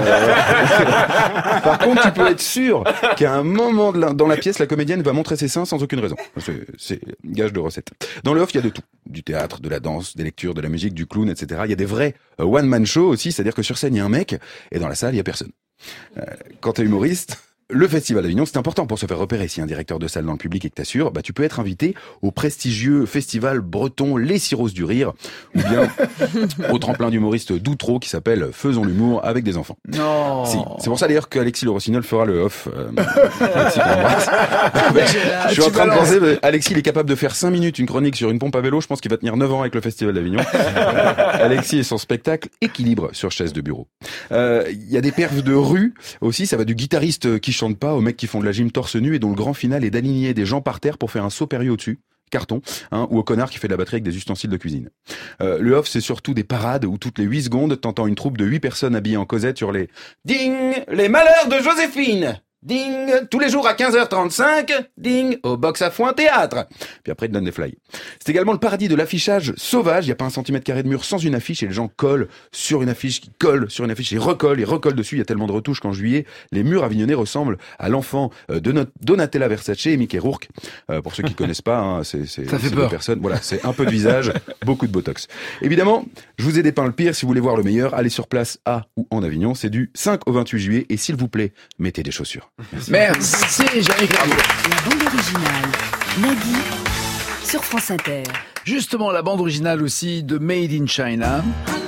Par contre, tu peux être sûr qu'à un moment dans la pièce, la comédienne va montrer ses seins sans aucune raison. C'est gage de recette. Dans le off, il y a de tout. Du théâtre, de la danse, des lectures, de la musique, du clown, etc. Il y a des vrais one-man show aussi, c'est-à-dire que sur scène, il y a un mec et dans la salle, il y a personne. Quand t'es humoriste, le Festival d'Avignon, c'est important pour se faire repérer. Si un directeur de salle dans le public et que t'assures, tu peux être invité au prestigieux festival breton Les Cirrhoses du Rire, ou bien au tremplin d'humoristes d'Outreau qui s'appelle Faisons l'humour avec des enfants. Non. Si. C'est pour ça d'ailleurs qu'Alexis Le Rossignol fera le off. Alexis, je suis en train de penser, Alexis, il est capable de faire 5 minutes une chronique sur une pompe à vélo. Je pense qu'il va tenir 9 ans avec le Festival d'Avignon. Alexis et son spectacle Équilibre sur chaise de bureau. Il y a des perfs de rue aussi. Ça va du guitariste qui chante pas aux mecs qui font de la gym torse nu et dont le grand final est d'aligner des gens par terre pour faire un saut périlleux au-dessus. Carton, ou au connard qui fait de la batterie avec des ustensiles de cuisine. Le off, c'est surtout des parades où toutes les 8 secondes, t'entends une troupe de 8 personnes habillées en Cosette sur les « Ding, les malheurs de Joséphine !» Ding, tous les jours à 15h35, ding, au box à foin théâtre. Puis après, il te donne des fly. C'est également le paradis de l'affichage sauvage. Il n'y a pas 1 centimètre carré de mur sans une affiche et les gens collent sur une affiche, qui colle sur une affiche et recollent dessus. Il y a tellement de retouches qu'en juillet, les murs avignonnais ressemblent à l'enfant de Donatella Versace et Mickey Rourke. Pour ceux qui connaissent pas, c'est deux personnes. Voilà, c'est un peu de visage, beaucoup de botox. Évidemment, je vous ai dépeint le pire. Si vous voulez voir le meilleur, allez sur place à ou en Avignon. C'est du 5 au 28 juillet et s'il vous plaît, mettez des chaussures. Merci, Jérémy Clermont. La bande originale, Nagui, sur France Inter. Justement, la bande originale aussi de Made in China.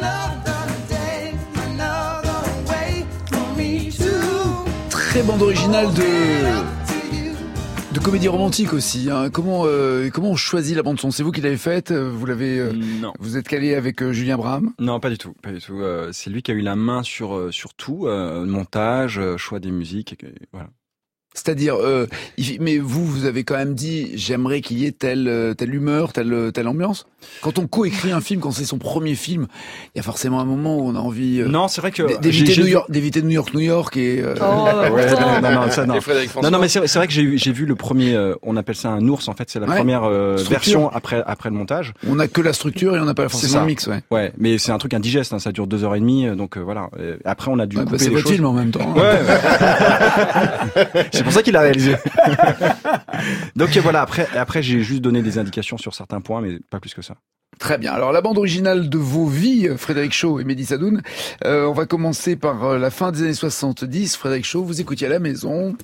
Très bande originale de comédie romantique aussi. Hein. Comment on choisit la bande son? C'est vous qui l'avez faite? Vous l'avez Non. Vous êtes calé avec Julien Braham? Non, pas du tout. C'est lui qui a eu la main sur tout, montage, choix des musiques, et voilà. C'est-à-dire, mais vous avez quand même dit, j'aimerais qu'il y ait telle humeur, telle ambiance. Quand on coécrit un film, quand c'est son premier film, il y a forcément un moment où on a envie. Non, c'est vrai que d'éviter New York et. Non, ça non. Non, mais c'est vrai que j'ai vu le premier. On appelle ça un ours. En fait, c'est la première version après le montage. On a que la structure et on n'a pas forcément le mix, Ouais, mais c'est un truc indigeste. Hein, ça dure 2h30, donc voilà. Après, on a dû couper c'est les votre choses. film en même temps. Ouais. C'est pour ça qu'il a réalisé. Donc voilà, après j'ai juste donné des indications sur certains points, mais pas plus que ça. Très bien. Alors la bande originale de vos vies, Frédéric Shaw et Mehdi Sadoun, on va commencer par la fin des années 70. Frédéric Shaw, vous écoutiez à la maison.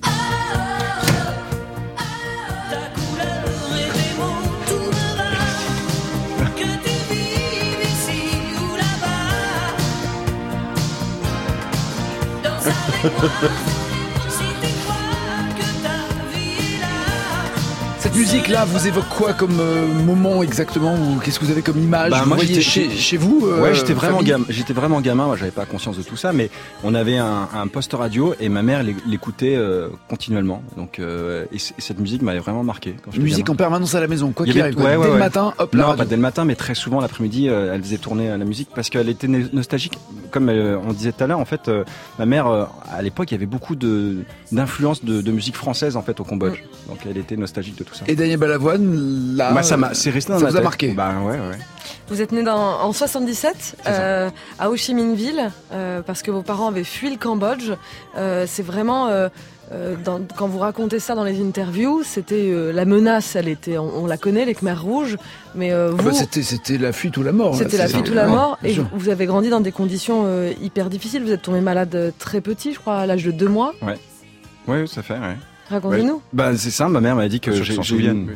Cette musique-là vous évoque quoi comme moment exactement, ou qu'est-ce que vous avez comme image? Vous voyez chez vous? Ouais, j'étais vraiment gamin. Moi, j'avais pas conscience de tout ça, mais on avait un poste radio et ma mère l'écoutait continuellement. Donc, et cette musique m'avait vraiment marqué. Quand musique gamin. En permanence à la maison, quoi qu'il arrive. Ouais, dès le matin, hop là. Non, pas dès le matin, mais très souvent l'après-midi, elle faisait tourner la musique parce qu'elle était nostalgique. Comme on disait tout à l'heure, en fait, ma mère, à l'époque, il y avait beaucoup d'influence de musique française en fait au Cambodge. Donc, elle était nostalgique de tout ça. Et Daniel Balavoine, là, c'est resté dans ça ma vous a tête. marqué. Bah ouais. Vous êtes né en 77 à Ho Chi Minh Ville parce que vos parents avaient fui le Cambodge. C'est vraiment quand vous racontez ça dans les interviews, c'était la menace. Elle était, on la connaît, les Khmers rouges, mais vous, c'était la fuite ou la mort. C'était la fuite ou la mort. Et vous avez grandi dans des conditions hyper difficiles. Vous êtes tombé malade très petit, je crois, à l'âge de 2 mois. Ouais, ça fait. Ouais. Racontez-nous. Bah c'est ça, ma mère m'avait dit que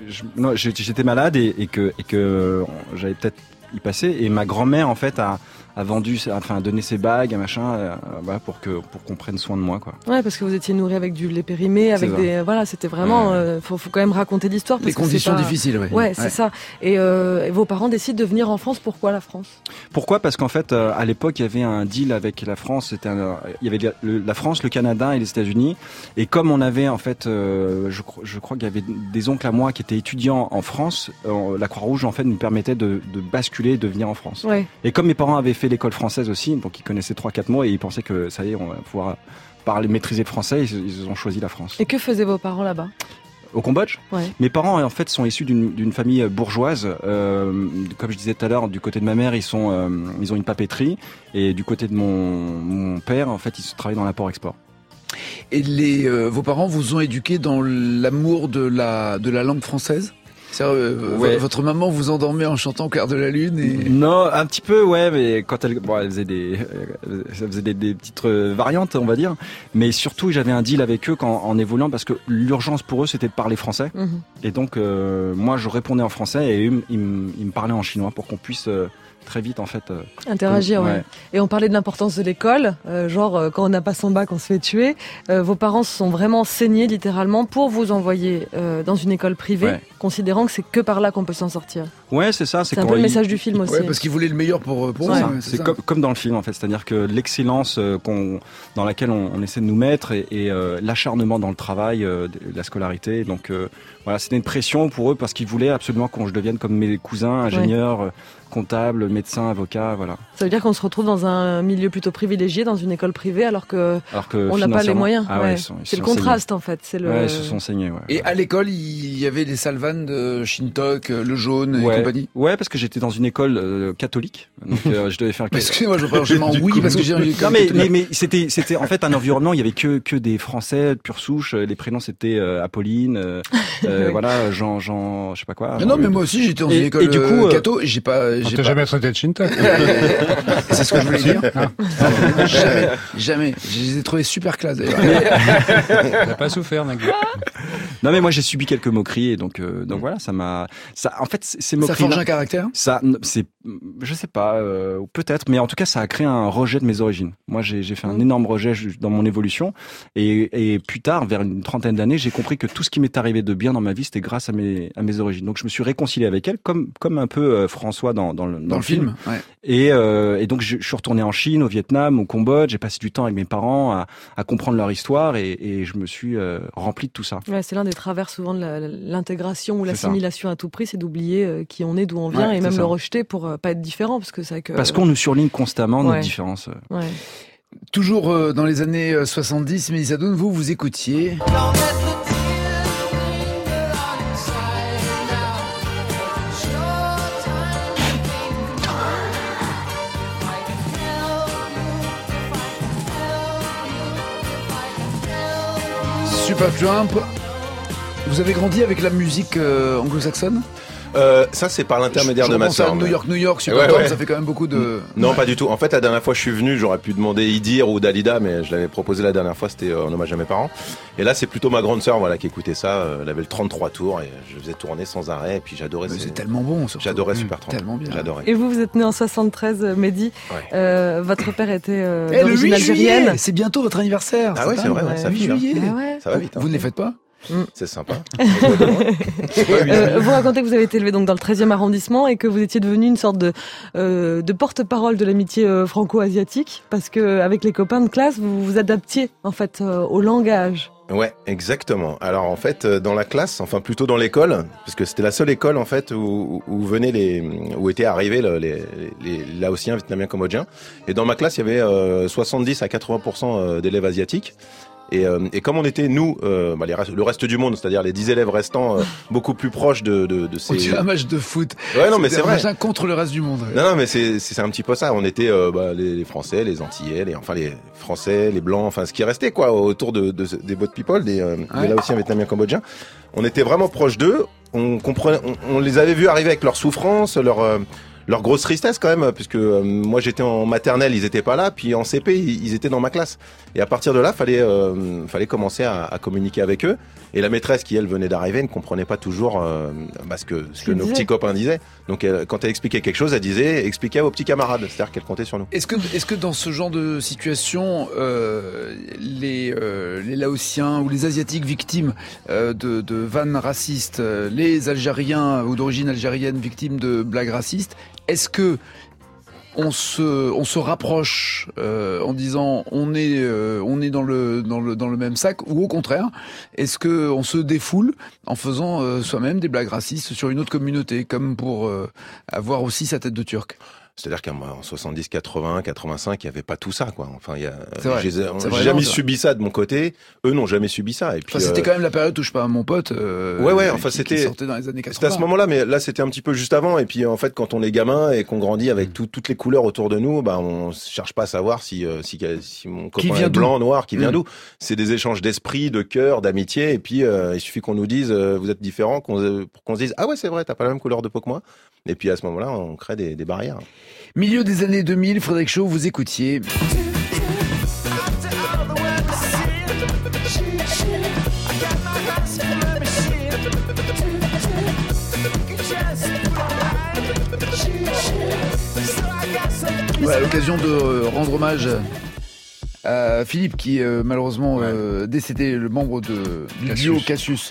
j'étais malade et que j'allais peut-être y passer, et ma grand-mère en fait a a donné ses bagues, machin, voilà, pour qu'on prenne soin de moi, quoi. Ouais, parce que vous étiez nourri avec du lait périmé, avec c'était vraiment, faut quand même raconter l'histoire. Les conditions difficiles, ouais. Ouais, c'est ça. Et vos parents décident de venir en France. Pourquoi la France? Pourquoi? Parce qu'en fait, à l'époque, il y avait un deal avec la France. Il y avait la France, le Canada et les États-Unis. Et comme on avait, en fait, je crois qu'il y avait des oncles à moi qui étaient étudiants en France, la Croix-Rouge, en fait, nous permettait de basculer, de venir en France. Ouais. Et comme mes parents avaient fait l'école française aussi, donc ils connaissaient 3-4 mots et ils pensaient que ça y est, on va pouvoir maîtriser le français, ils ont choisi la France. Et que faisaient vos parents là-bas? Au Cambodge, mes parents en fait sont issus d'une famille bourgeoise. Comme je disais tout à l'heure, du côté de ma mère, ils ont une papeterie, et du côté de mon père, en fait, ils travaillent dans l'import-export. Et vos parents vous ont éduqué dans l'amour de la langue française? Votre maman vous endormait en chantant Au clair de la lune Non, un petit peu, ouais, mais quand elle faisait des petites variantes, on va dire. Mais surtout, j'avais un deal avec eux en évoluant, parce que l'urgence pour eux, c'était de parler français. Et donc, moi, je répondais en français et eux, ils me parlaient en chinois pour qu'on puisse très vite, en fait, interagir. Ouais. Et on parlait de l'importance de l'école, quand on n'a pas son bac, on se fait tuer. Vos parents se sont vraiment saignés littéralement pour vous envoyer dans une école privée, considérant que c'est que par là qu'on peut s'en sortir. Ouais, c'est ça. C'est un peu le message du film aussi. Ouais, parce qu'ils voulaient le meilleur pour eux. C'est comme dans le film, en fait. C'est-à-dire que l'excellence dans laquelle on essaie de nous mettre et l'acharnement dans le travail, la scolarité. Donc voilà, c'était une pression pour eux, parce qu'ils voulaient absolument que je devienne comme mes cousins, ingénieurs, comptables, médecins, avocats, voilà. Ça veut dire qu'on se retrouve dans un milieu plutôt privilégié, dans une école privée, alors que on n'a pas les moyens. C'est le contraste, en fait. Ils se sont saignés. Et à l'école, il y avait des salvanes de Shintok, le jaune et compagnie. Ouais, parce que j'étais dans une école catholique, donc je devais faire. Excusez-moi, je parle gentiment. Oui, parce que j'ai une école. Non, mais c'était en fait un environnement. Il y avait que des Français de pure souche. Les prénoms c'était Apolline, voilà, Jean, je sais pas quoi. Non, mais moi aussi j'étais dans une école catho. J'ai pas. Jamais traité de Shintok. C'est ce que je voulais dire. Jamais. Je les ai trouvés super classe d'ailleurs. T'as pas souffert, Nagui. Non, mais moi j'ai subi quelques moqueries, et donc voilà, en fait, ces moqueries. Ça forge un caractère. Je sais pas, peut-être, mais en tout cas, ça a créé un rejet de mes origines. Moi, j'ai fait un énorme rejet dans mon évolution, et plus tard, vers une trentaine d'années, j'ai compris que tout ce qui m'est arrivé de bien dans ma vie, c'était grâce à mes origines. Donc, je me suis réconcilié avec elles, comme un peu François dans le film. Ouais. Et donc, je suis retourné en Chine, au Vietnam, au Cambodge. J'ai passé du temps avec mes parents à comprendre leur histoire, et je me suis rempli de tout ça. Ouais, c'est l'un des travers souvent de l'intégration ou l'assimilation à tout prix, c'est d'oublier qui on est, d'où on vient, et même le rejeter pour pas être différent, parce qu'on nous surligne constamment notre différence. Ouais. Toujours dans les années 70, Mélissa Doun, vous écoutiez. Supertramp. Vous avez grandi avec la musique anglo-saxonne? Ça, c'est par l'intermédiaire de ma sœur. New York, Supertramp, ça fait quand même beaucoup de... Non, pas du tout. En fait, la dernière fois je suis venu, j'aurais pu demander Idir ou Dalida, mais je l'avais proposé la dernière fois, c'était en hommage à mes parents. Et là, c'est plutôt ma grande sœur, qui écoutait ça. Elle avait le 33 tours, et je faisais tourner sans arrêt, et puis j'adorais. C'est tellement bon, surtout. J'adorais Supertramp. Tellement bien. J'adorais. Et vous êtes né en 73, Mehdi. Votre père était le 8 juillet. C'est bientôt votre anniversaire. Ah ouais, c'est vrai, ça vit. Ça va vite. Vous ne les faites pas? C'est sympa. Vous racontez que vous avez été élevé donc dans le 13e arrondissement et que vous étiez devenu une sorte de porte-parole de l'amitié franco-asiatique, parce que avec les copains de classe, vous vous adaptiez en fait au langage. Ouais, exactement. Alors en fait, dans la classe, enfin plutôt dans l'école, parce que c'était la seule école en fait où étaient arrivés les Laotiens, Vietnamiens, Cambodgiens. Et dans ma classe, il y avait 70 à 80% d'élèves asiatiques. Et comme on était nous, le reste du monde, c'est-à-dire les 10 élèves restants, beaucoup plus proches de ces. On dirait un match de foot. Ouais, non, mais c'est vrai. Un match contre le reste du monde. Non, mais c'est un petit peu ça. On était les Français, les Antillais, les Français, les Blancs, enfin ce qui restait quoi autour des boat people, des Laotiens, Vietnamiens, Cambodgiens. On était vraiment proches d'eux. On comprenait, on les avait vus arriver avec leur souffrance, leur grosse tristesse quand même, puisque moi j'étais en maternelle, ils étaient pas là, puis en CP ils étaient dans ma classe. Et à partir de là, fallait commencer à communiquer avec eux. Et la maîtresse qui elle venait d'arriver ne comprenait pas toujours ce que nos petits copains disaient. Donc quand elle expliquait quelque chose, elle disait expliquez à vos petits camarades, c'est-à-dire qu'elle comptait sur nous. Est-ce que dans ce genre de situation, les Laotiens ou les Asiatiques victimes de vannes racistes, les Algériens ou d'origine algérienne victimes de blagues racistes, est-ce que on se rapproche en disant on est dans le même sac, ou au contraire est-ce que on se défoule en faisant soi-même des blagues racistes sur une autre communauté, comme pour avoir aussi sa tête de Turc? C'est-à-dire qu'en 70, 80, 85, il y avait pas tout ça, quoi. Enfin, j'ai jamais subi ça de mon côté. Eux n'ont jamais subi ça. Et puis, c'était quand même la période où je parle à mon pote. Qui sortait dans les années 80. C'était à ce moment-là, mais là, c'était un petit peu juste avant. Et puis, en fait, quand on est gamin et qu'on grandit avec toutes les couleurs autour de nous, on cherche pas à savoir si mon copain est blanc, noir, qui vient d'où. C'est des échanges d'esprit, de cœur, d'amitié. Et puis, il suffit qu'on nous dise, vous êtes différents, pour qu'on se dise, ah ouais, c'est vrai, t'as pas la même couleur de peau que moi. Et puis, à ce moment-là, on crée des barrières. Milieu des années 2000, Frédéric Shaw, vous écoutiez. Voilà, l'occasion de rendre hommage à Philippe, qui malheureusement décédé, le membre du duo Cassius.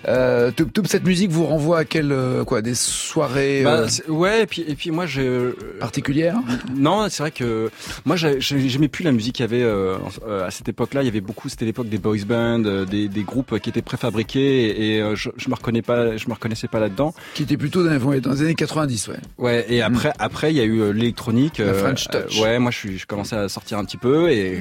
Toute cette musique vous renvoie à des soirées et puis moi particulières. Non, c'est vrai que moi j'aimais plus la musique qu'il y avait à cette époque-là. Il y avait beaucoup, c'était l'époque des boys bands, des groupes qui étaient préfabriqués, et je me reconnaissais pas là-dedans. Qui était plutôt dans les années 90, ouais. Ouais, et après il y a eu l'électronique, la French Touch. Moi je commençais à sortir un petit peu, et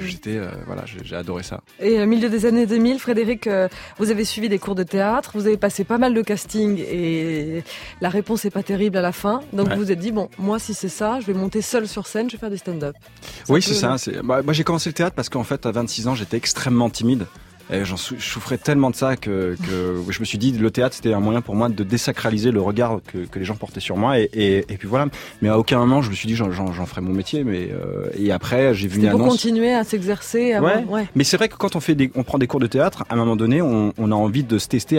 j'ai adoré ça. Et au milieu des années 2000, Frédéric, vous avez suivi des cours de théâtre, vous avez passé pas mal de casting, et la réponse est pas terrible à la fin. Donc vous vous êtes dit, bon, moi si c'est ça, je vais monter seul sur scène, je vais faire du stand-up. Oui, c'est ça. Moi j'ai commencé le théâtre parce qu'en fait à 26 ans j'étais extrêmement timide. Et je souffrais tellement de ça que je me suis dit, le théâtre c'était un moyen pour moi de désacraliser le regard que les gens portaient sur moi, et puis voilà. Mais à aucun moment je me suis dit j'en ferais mon métier, et après j'ai vu une annonce. Pour continuer à s'exercer. Mais c'est vrai que quand on prend des cours de théâtre, à un moment donné on a envie de se tester à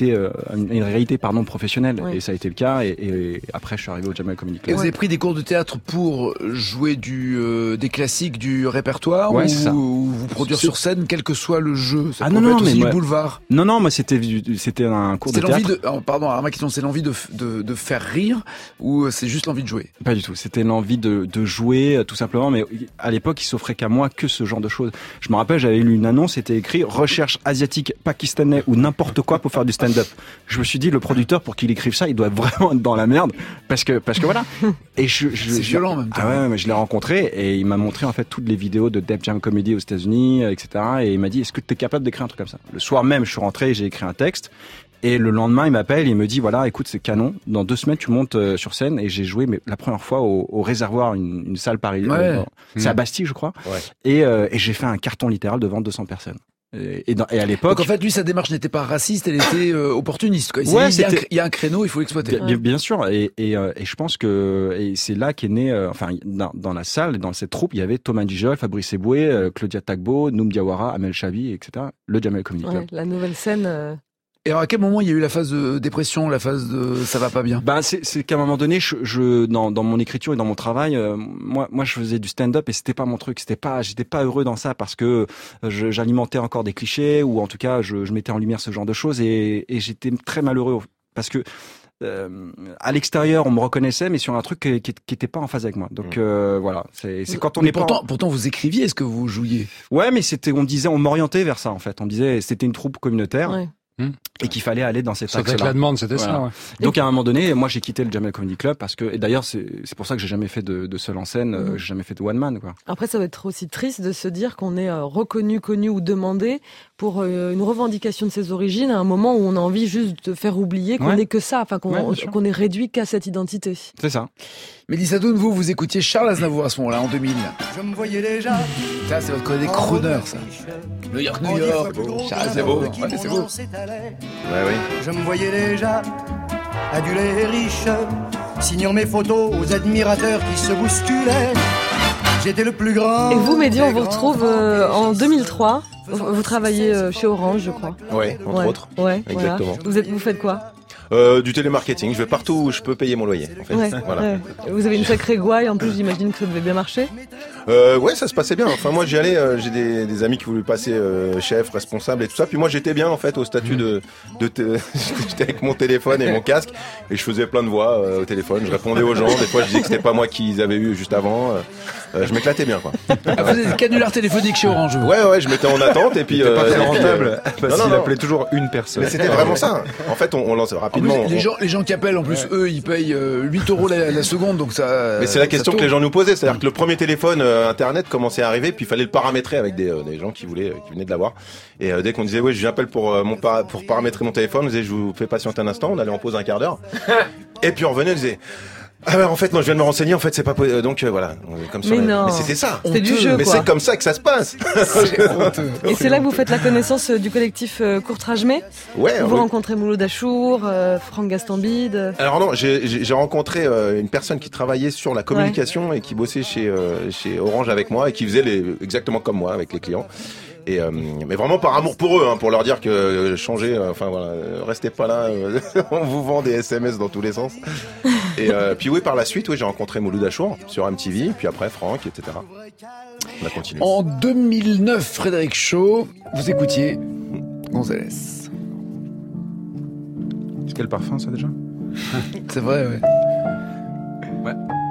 une réalité professionnelle, et ça a été le cas, et après je suis arrivé au Jamel Comedy Club. Et vous avez pris des cours de théâtre pour jouer des classiques du répertoire, ou vous produire sur scène quel que soit le jeu? Du boulevard. Non, moi c'était un cours de théâtre. Pardon, ma question, c'est l'envie de faire rire, ou c'est juste l'envie de jouer? Pas du tout, c'était l'envie de jouer, tout simplement, mais à l'époque il s'offrait qu'à moi que ce genre de choses. Je me rappelle, j'avais lu une annonce, c'était écrit recherche asiatique, pakistanais ou n'importe quoi pour faire du stand-up. Je me suis dit, le producteur, pour qu'il écrive ça, il doit vraiment être dans la merde, parce que voilà. Et c'est violent en même temps. Ah ouais, mais je l'ai rencontré, et il m'a montré en fait toutes les vidéos de Def Jam Comedy aux États-Unis, etc. Et il m'a dit, est-ce que tu es capable d'écrire un truc comme ça? Le soir même, je suis rentré, j'ai écrit un texte, et le lendemain, il m'appelle, il me dit, voilà, écoute, c'est canon, dans 2 semaines, tu montes sur scène. Et j'ai joué la première fois au Réservoir, une salle parisienne, c'est à Bastille, je crois, et j'ai fait un carton littéral devant 200 personnes. Et à l'époque. Donc en fait, lui, sa démarche n'était pas raciste, elle était opportuniste, quoi. Il y a un créneau, il faut l'exploiter. Bien sûr, et je pense que c'est là qu'est né. Dans la salle, dans cette troupe, il y avait Thomas Gijol, Fabrice Eboué, Claudia Tagbo, Noum Diawara, Amel Chabi, etc. Le Jamel Comedy Club. La nouvelle scène. Et alors, à quel moment il y a eu la phase de dépression, la phase de ça va pas bien? C'est qu'à un moment donné, dans mon écriture et dans mon travail, moi je faisais du stand-up, et c'était pas mon truc. J'étais pas heureux dans ça, parce que j'alimentais encore des clichés, ou en tout cas je mettais en lumière ce genre de choses, et j'étais très malheureux parce que à l'extérieur on me reconnaissait, mais sur un truc qui était pas en phase avec moi. Donc voilà, c'est quand on est pourtant vous écriviez, est-ce que vous jouiez? Ouais, mais on m'orientait vers ça en fait. On me disait c'était une troupe communautaire. Ouais. Et qu'il fallait aller dans cette axe-là. C'était la demande, c'était ça. Ouais. Donc à un moment donné, moi j'ai quitté le Jamel Comedy Club, parce que, et d'ailleurs c'est pour ça que j'ai jamais fait de seul en scène, j'ai jamais fait de one man, quoi. Après, ça va être aussi triste de se dire qu'on est reconnu, connu ou demandé pour une revendication de ses origines à un moment où on a envie juste de faire oublier qu'on n'est que ça, enfin qu'on est réduit qu'à cette identité. C'est ça. Mélissa Doun, vous écoutiez Charles Aznavour à ce moment-là, en 2000. Je me voyais déjà. Ça, c'est votre côté crooner, ça. New York, Charles Aznavour. Ouais, c'est beau. Ouais, oui. Je me voyais déjà adulé et riche, signant mes photos aux admirateurs qui se bousculaient. J'étais le plus grand. Et vous, Mehdi, on vous retrouve en 2003. Vous travaillez chez Orange, je crois. Ouais, entre autres. Ouais, Exactement. voilà. Vous faites quoi? Du télémarketing. Je vais partout où je peux payer mon loyer. En fait. Ouais, Voilà. ouais. Vous avez une sacrée gouaille, en plus j'imagine que ça devait bien marcher. Ouais, ça se passait bien. Enfin, moi, j'y allais. J'ai des amis qui voulaient passer chef, responsable et tout ça. Puis moi, j'étais bien en fait au statut j'étais avec mon téléphone et mon casque et je faisais plein de voix au téléphone. Je répondais aux gens. Des fois, je disais que c'était pas moi qu'ils avaient eu juste avant. Je m'éclatais bien, quoi. Ah, vous avez des canulars téléphoniques chez Orange. Ouais, je mettais en attente et puis. Pas très et puis, rentable parce qu'il non. appelait toujours une personne. Mais c'était vraiment ça. En fait, on lance rapidement. En plus, les gens qui appellent, en plus, eux, ils payent 8 € la seconde, donc ça. Mais c'est la question que les gens nous posaient, c'est-à-dire que le premier téléphone internet commençait à arriver, puis il fallait le paramétrer avec des gens qui venaient de l'avoir. Et dès qu'on disait je j'appelle pour paramétrer mon téléphone, on disait je vous fais patienter un instant, on allait en pause un quart d'heure. Et puis on revenait, on disait ah ben en fait non, je viens de me renseigner, en fait c'est pas donc voilà, comme ça. Mais c'était ça. C'était du jeu, mais quoi. c'est comme ça que ça se passe. Et c'est là que vous faites la connaissance du collectif Courtrage-May. Ouais. Vous rencontrez Mouloud Achour, Franck Gastambide. Alors non, j'ai rencontré une personne qui travaillait sur la communication et qui bossait chez Orange avec moi et qui faisait exactement comme moi avec les clients. Et mais vraiment par amour pour eux, pour leur dire que changer, restez pas là, on vous vend des SMS dans tous les sens. Et puis oui, par la suite, j'ai rencontré Mouloud Achour sur MTV, puis après Franck, etc. On a continué. En 2009, Frédéric Shaw, vous écoutiez Gonzalez. C'est quel parfum ça déjà? C'est vrai, ouais. Ouais.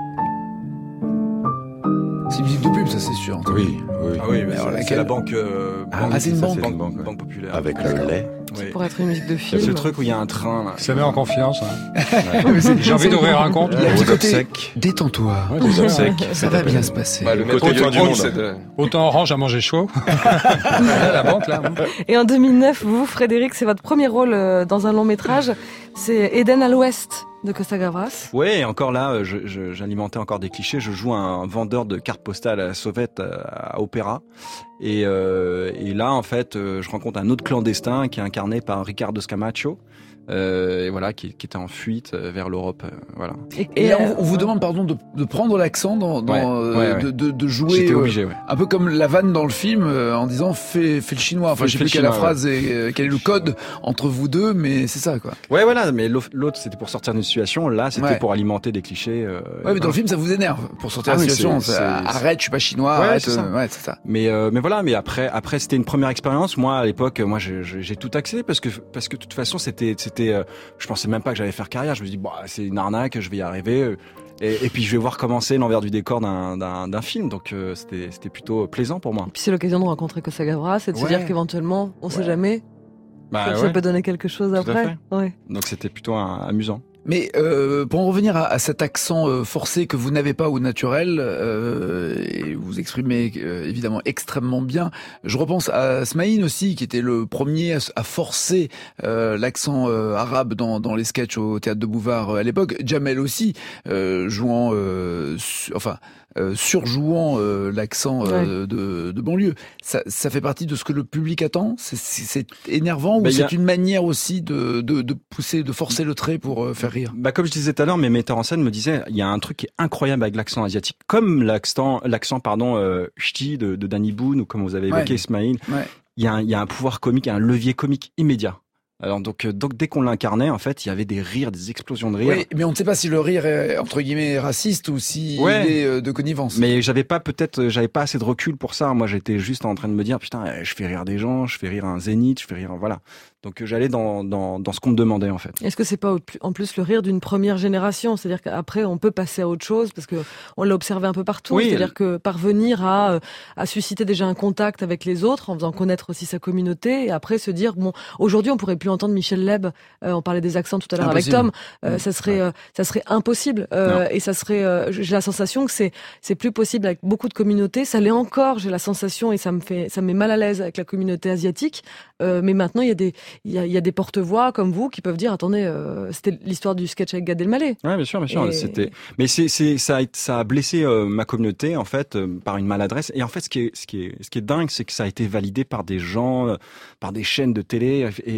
C'est une musique de pub, ça c'est sûr. Oui. Ah oui, mais alors, c'est la banque. c'est une banque. Banque populaire. Avec le lait. Oui. Pour être une musique de C'est film. ce truc où il y a un train. Là. Ça met en confiance. Hein. Ouais, J'ai envie d'ouvrir un compte. Il y a un petit Aux côté, obsèques. détends-toi. Ouais, Sec. Ça va bien se passer. Bah, le maître côté du du monde, monde. c'est de... Autant Orange à manger chaud. La banque, là. Et en 2009, vous, Frédéric, c'est votre premier rôle dans un long métrage. C'est Eden à l'Ouest de Costa Gavras. Ouais, encore là, j'alimentais encore des clichés. Je joue un vendeur de cartes postales à la sauvette à Opéra. Et là, en fait, je rencontre un autre clandestin qui est incarné par Ricardo Scamacho. Et voilà, qui était en fuite vers l'Europe. Voilà. Et là, on vous demande, pardon, de prendre l'accent Ouais. de jouer. J'étais obligé, ouais. Un peu comme la vanne dans le film, en disant fais le chinois. Enfin, je sais plus quelle est la phrase et quel est le code entre vous deux, mais c'est ça, quoi. Ouais, voilà. Mais l'autre, c'était pour sortir d'une situation. Là, c'était pour alimenter des clichés. Ouais, mais dans le film, ça vous énerve pour sortir de la situation. Arrête, je suis pas chinois. Ouais, arrête, c'est ça. Ouais, c'est ça. Mais voilà. Mais après, c'était une première expérience. Moi, à l'époque, j'ai tout accepté parce que de toute façon, c'était. Je pensais même pas que j'allais faire carrière. Je me dis, c'est une arnaque, je vais y arriver. Et puis je vais voir commencer l'envers du décor d'un film. Donc c'était plutôt plaisant pour moi. Et puis c'est l'occasion de rencontrer Costa Gavras et de se dire qu'éventuellement, on sait jamais, ça peut donner quelque chose Tout après. à fait. Ouais. Donc c'était plutôt amusant. Mais pour en revenir à cet accent forcé que vous n'avez pas ou naturel, et vous exprimez évidemment extrêmement bien, je repense à Smaïn aussi, qui était le premier à forcer l'accent arabe dans les sketchs au Théâtre de Bouvard à l'époque. Jamel aussi, jouant, surjouant l'accent de banlieue. Ça fait partie de ce que le public attend. C'est énervant ou c'est une manière aussi de pousser, de forcer le trait pour faire rire. Comme je disais tout à l'heure, mes metteurs en scène me disaient, il y a un truc qui est incroyable avec l'accent asiatique, comme l'accent ch'ti de Danny Boone ou comme vous avez évoqué Ismaïl. Ouais. Il y a un pouvoir comique, un levier comique immédiat. Alors donc dès qu'on l'incarnait, en fait, il y avait des rires, des explosions de rire. Oui, mais on ne sait pas si le rire est entre guillemets raciste ou si il est de connivence. Mais j'avais pas assez de recul pour ça. Moi, j'étais juste en train de me dire putain, je fais rire des gens, je fais rire un zénith, je fais rire voilà. Donc j'allais dans ce qu'on me demandait en fait. Est-ce que c'est pas en plus le rire d'une première génération, c'est-à-dire qu'après on peut passer à autre chose parce que on l'a observé un peu partout, c'est-à-dire que parvenir à susciter déjà un contact avec les autres en faisant connaître aussi sa communauté et après se dire aujourd'hui on pourrait plus entendre Michel Leb, on parlait des accents tout à l'heure avec Tom, ça serait impossible et ça serait j'ai la sensation que c'est plus possible avec beaucoup de communautés, ça l'est encore, j'ai la sensation et ça me met mal à l'aise avec la communauté asiatique, mais maintenant il y a des porte-voix comme vous qui peuvent dire attendez c'était l'histoire du sketch avec Gad Elmaleh. Ouais, bien sûr mais ça a blessé ma communauté en fait par une maladresse et en fait ce qui est dingue c'est que ça a été validé par des gens par des chaînes de télé et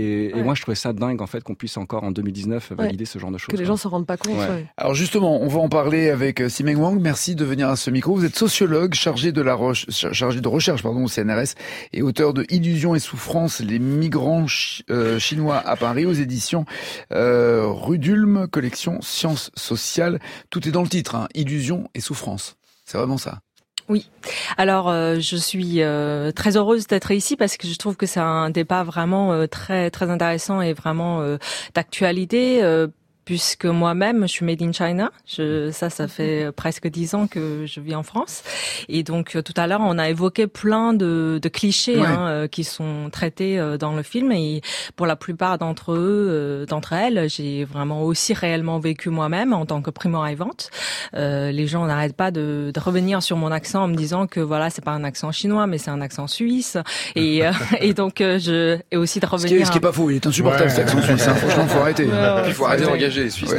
moi, je trouvais ça dingue, en fait, qu'on puisse encore, en 2019, valider ce genre de choses. Que les gens se rendent pas compte. Ouais. Alors justement, on va en parler avec Simeng Wang. Merci de venir à ce micro. Vous êtes sociologue, chargé de recherche au CNRS et auteur de Illusions et souffrances, les migrants chinois à Paris, aux éditions Rue d'Ulm, collection Sciences sociales. Tout est dans le titre, hein, Illusions et souffrances. C'est vraiment ça. Oui. Alors, je suis très heureuse d'être ici parce que je trouve que c'est un débat vraiment très très intéressant et vraiment d'actualité. Puisque moi-même, je suis made in China. Ça fait presque 10 ans que je vis en France. Et donc, tout à l'heure, on a évoqué plein de clichés qui sont traités dans le film. Et pour la plupart d'entre elles, j'ai vraiment aussi réellement vécu moi-même en tant que primo-arrivante. Les gens n'arrêtent pas de revenir sur mon accent en me disant que voilà, c'est pas un accent chinois, mais c'est un accent suisse. Et donc, et aussi de revenir. Ce qui est pas faux, il est insupportable cet accent suisse. Franchement, faut arrêter. Il faut arrêter d'engager les Suisses.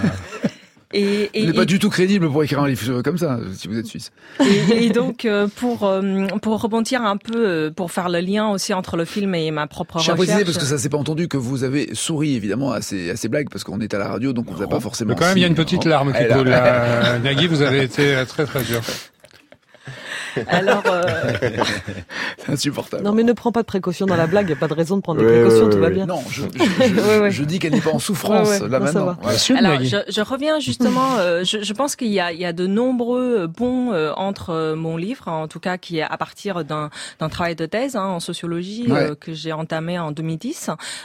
Et vous n'êtes pas du tout crédible pour écrire un livre comme ça, si vous êtes suisse. Et donc, pour rebondir un peu, pour faire le lien aussi entre le film et ma propre recherche. Je tiens à préciser, parce que ça s'est pas entendu, que vous avez souri évidemment à ces blagues, parce qu'on est à la radio, donc on vous a pas forcément. Mais quand même, il y a une petite larme qui coule. Nagui, vous avez été très très dur. Alors, c'est insupportable. Non, mais ne prends pas de précautions dans la blague. Il n'y a pas de raison de prendre des précautions. Tout va bien. Non, je dis qu'elle n'est pas en souffrance là maintenant. Alors, je reviens justement. Je pense qu'il y a de nombreux ponts entre mon livre, en tout cas, qui est à partir d'un travail de thèse en sociologie que j'ai entamé en 2010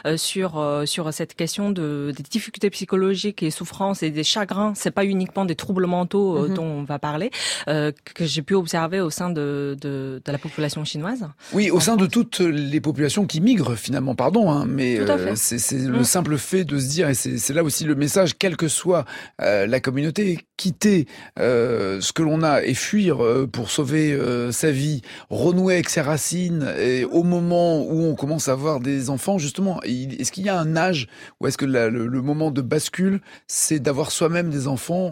sur cette question des difficultés psychologiques et souffrances et des chagrins. C'est pas uniquement des troubles mentaux dont on va parler que j'ai pu observer au sein de la population chinoise. Oui, au sein de toutes les populations qui migrent finalement, mais c'est le simple fait de se dire, et c'est là aussi le message, quelle que soit la communauté, quitter ce que l'on a et fuir pour sauver sa vie, renouer avec ses racines, et au moment où on commence à avoir des enfants, justement, est-ce qu'il y a un âge où est-ce que le moment de bascule, c'est d'avoir soi-même des enfants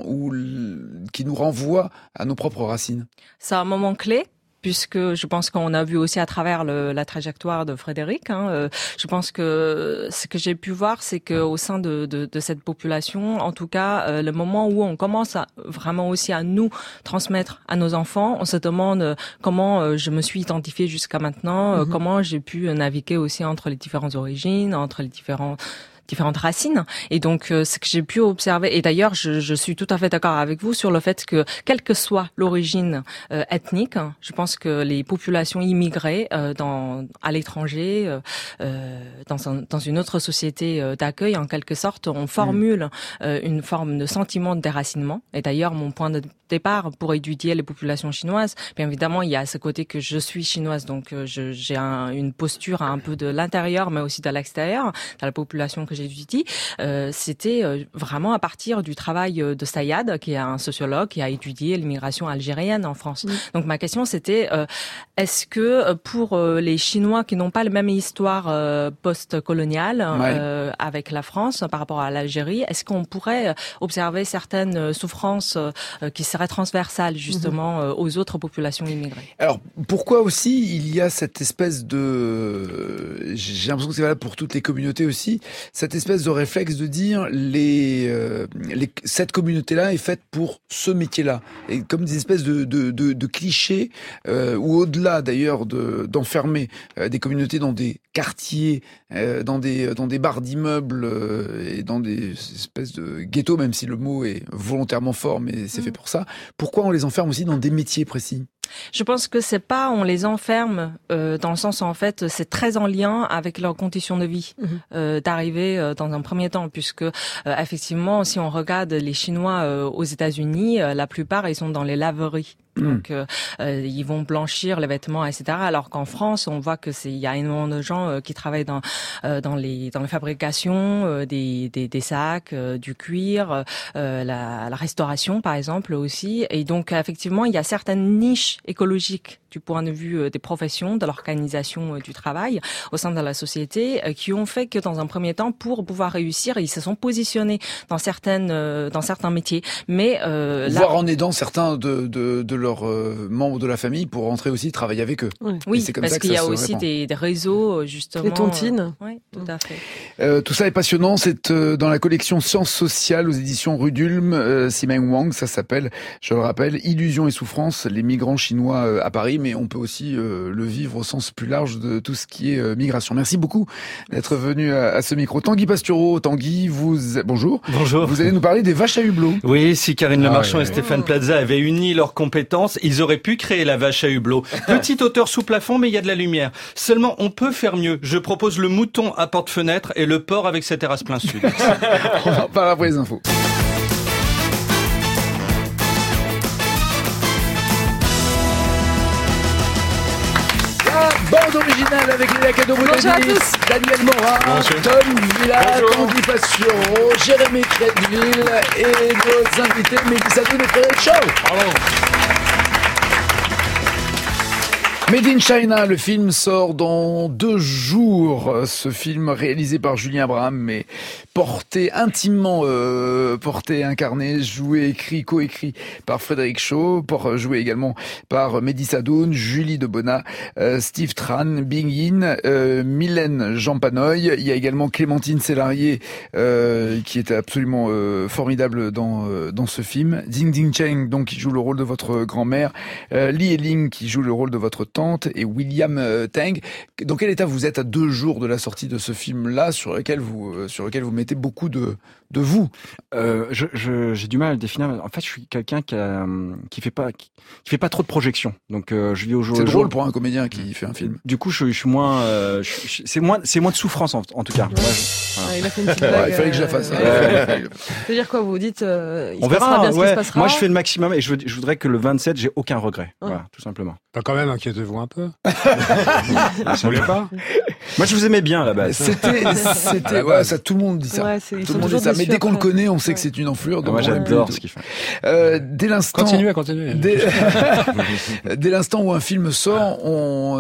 qui nous renvoient à nos propres racines? C'est un moment clé. Puisque je pense qu'on a vu aussi à travers la trajectoire de Frédéric. Je pense que ce que j'ai pu voir, c'est que au sein de cette population, en tout cas, le moment où on commence vraiment aussi à nous transmettre à nos enfants, on se demande comment je me suis identifiée jusqu'à maintenant, comment j'ai pu naviguer aussi entre les différentes origines, entre les différentes racines. Et donc, ce que j'ai pu observer, et d'ailleurs, je suis tout à fait d'accord avec vous sur le fait que, quelle que soit l'origine ethnique, je pense que les populations immigrées à l'étranger, dans une autre société d'accueil, en quelque sorte, on formule une forme de sentiment de déracinement. Et d'ailleurs, mon point de départ pour étudier les populations chinoises, bien évidemment, il y a ce côté que je suis chinoise, donc j'ai une posture un peu de l'intérieur, mais aussi de l'extérieur, dans la population que j'étudie. C'était vraiment à partir du travail de Sayad, qui est un sociologue qui a étudié l'immigration algérienne en France. Donc ma question c'était, est-ce que pour les Chinois qui n'ont pas la même histoire post-coloniale avec la France par rapport à l'Algérie, est-ce qu'on pourrait observer certaines souffrances qui seraient transversales justement aux autres populations immigrées? Alors pourquoi aussi il y a cette espèce de... J'ai l'impression que c'est valable pour toutes les communautés aussi, cette espèce de réflexe de dire cette communauté-là est faite pour ce métier-là. Et comme des espèces de clichés, ou au-delà d'ailleurs d'enfermer des communautés dans des quartiers, dans des barres d'immeubles et dans des espèces de ghettos, même si le mot est volontairement fort, mais c'est fait pour ça. Pourquoi on les enferme aussi dans des métiers précis ? Je pense que c'est pas on les enferme dans le sens où, en fait, c'est très en lien avec leurs conditions de vie d'arriver dans un premier temps, puisque effectivement, si on regarde les Chinois aux États-Unis, la plupart ils sont dans les laveries. Donc ils vont blanchir les vêtements, etc. Alors qu'en France, on voit que il y a énormément de gens qui travaillent dans la fabrication des sacs, du cuir, la restauration par exemple aussi. Et donc effectivement, il y a certaines niches écologiques du point de vue des professions, de l'organisation du travail au sein de la société, qui ont fait que dans un premier temps, pour pouvoir réussir, ils se sont positionnés dans certains métiers. Mais voire en aidant certains de leurs membres de la famille pour rentrer aussi travailler avec eux. Oui, c'est comme parce ça que qu'il y ça a se aussi répand. des réseaux, justement. Les tontines. Oui, tout à fait. Tout ça est passionnant, c'est dans la collection Sciences sociales aux éditions Rudulm, Simeng Wang, ça s'appelle, je le rappelle, Illusions et souffrances, les migrants chinois à Paris, mais on peut aussi le vivre au sens plus large de tout ce qui est migration. Merci beaucoup d'être venu à ce micro. Tanguy Pastureau, Tanguy, bonjour. Bonjour. Vous allez nous parler des vaches à hublot. Oui, si Karine Le Marchand et Stéphane Plaza avaient uni leurs compétences, ils auraient pu créer la vache à hublot. Petite hauteur sous plafond, mais il y a de la lumière. Seulement, on peut faire mieux. Je propose le mouton à porte-fenêtre et le porc avec sa terrasse plein sud. On en parle après les infos. Bande originale avec Léa Cadot-Boudadis, Daniel Morin, Tom Villa, Tanguy Pastureau, Jérémy Crédville et nos invités Mélissa Doune et Frédéric Shaw. Made in China, le film sort dans 2 jours. Ce film réalisé par Julien Abraham, mais intimement incarné, joué, écrit, coécrit par Frédéric Shaw, joué également par Mehdi Sadoun, Julie Debona, Steve Tran, Bing Yin, Mylène Jampanoy. Il y a également Clémentine Sélarié, qui était absolument formidable dans ce film. Ding Cheng, donc, qui joue le rôle de votre grand-mère. Li Eling, qui joue le rôle de votre tante, et William Teng. Dans quel état vous êtes à 2 jours de la sortie de ce film-là, sur lequel vous mettez beaucoup de vous? J'ai du mal à le définir. En fait, je suis quelqu'un qui fait pas trop de projections. Donc, je vis au jour le jour. C'est drôle pour un comédien qui fait un film. Du coup, je suis moins, c'est moins de souffrance en tout cas. Ouais. Voilà. Il a fait une petite blague. Il fallait que je la fasse. C'est-à-dire quoi, vous dites, On verra. bien ce qui se passera. Moi, je fais le maximum et je voudrais que le 27, j'ai aucun regret. Voilà, tout simplement. Bah quand même, inquiétez-vous un peu. Vous voulez pas? Moi, je vous aimais bien à la base. C'était, ouais, ça, tout le monde dit ça. Ouais, tout le monde dit ça. Mais dès qu'on le connaît, on sait que c'est une enflure. Donc moi, j'adore ce qu'il fait. Dès l'instant. Continuez. Dès l'instant où un film sort, on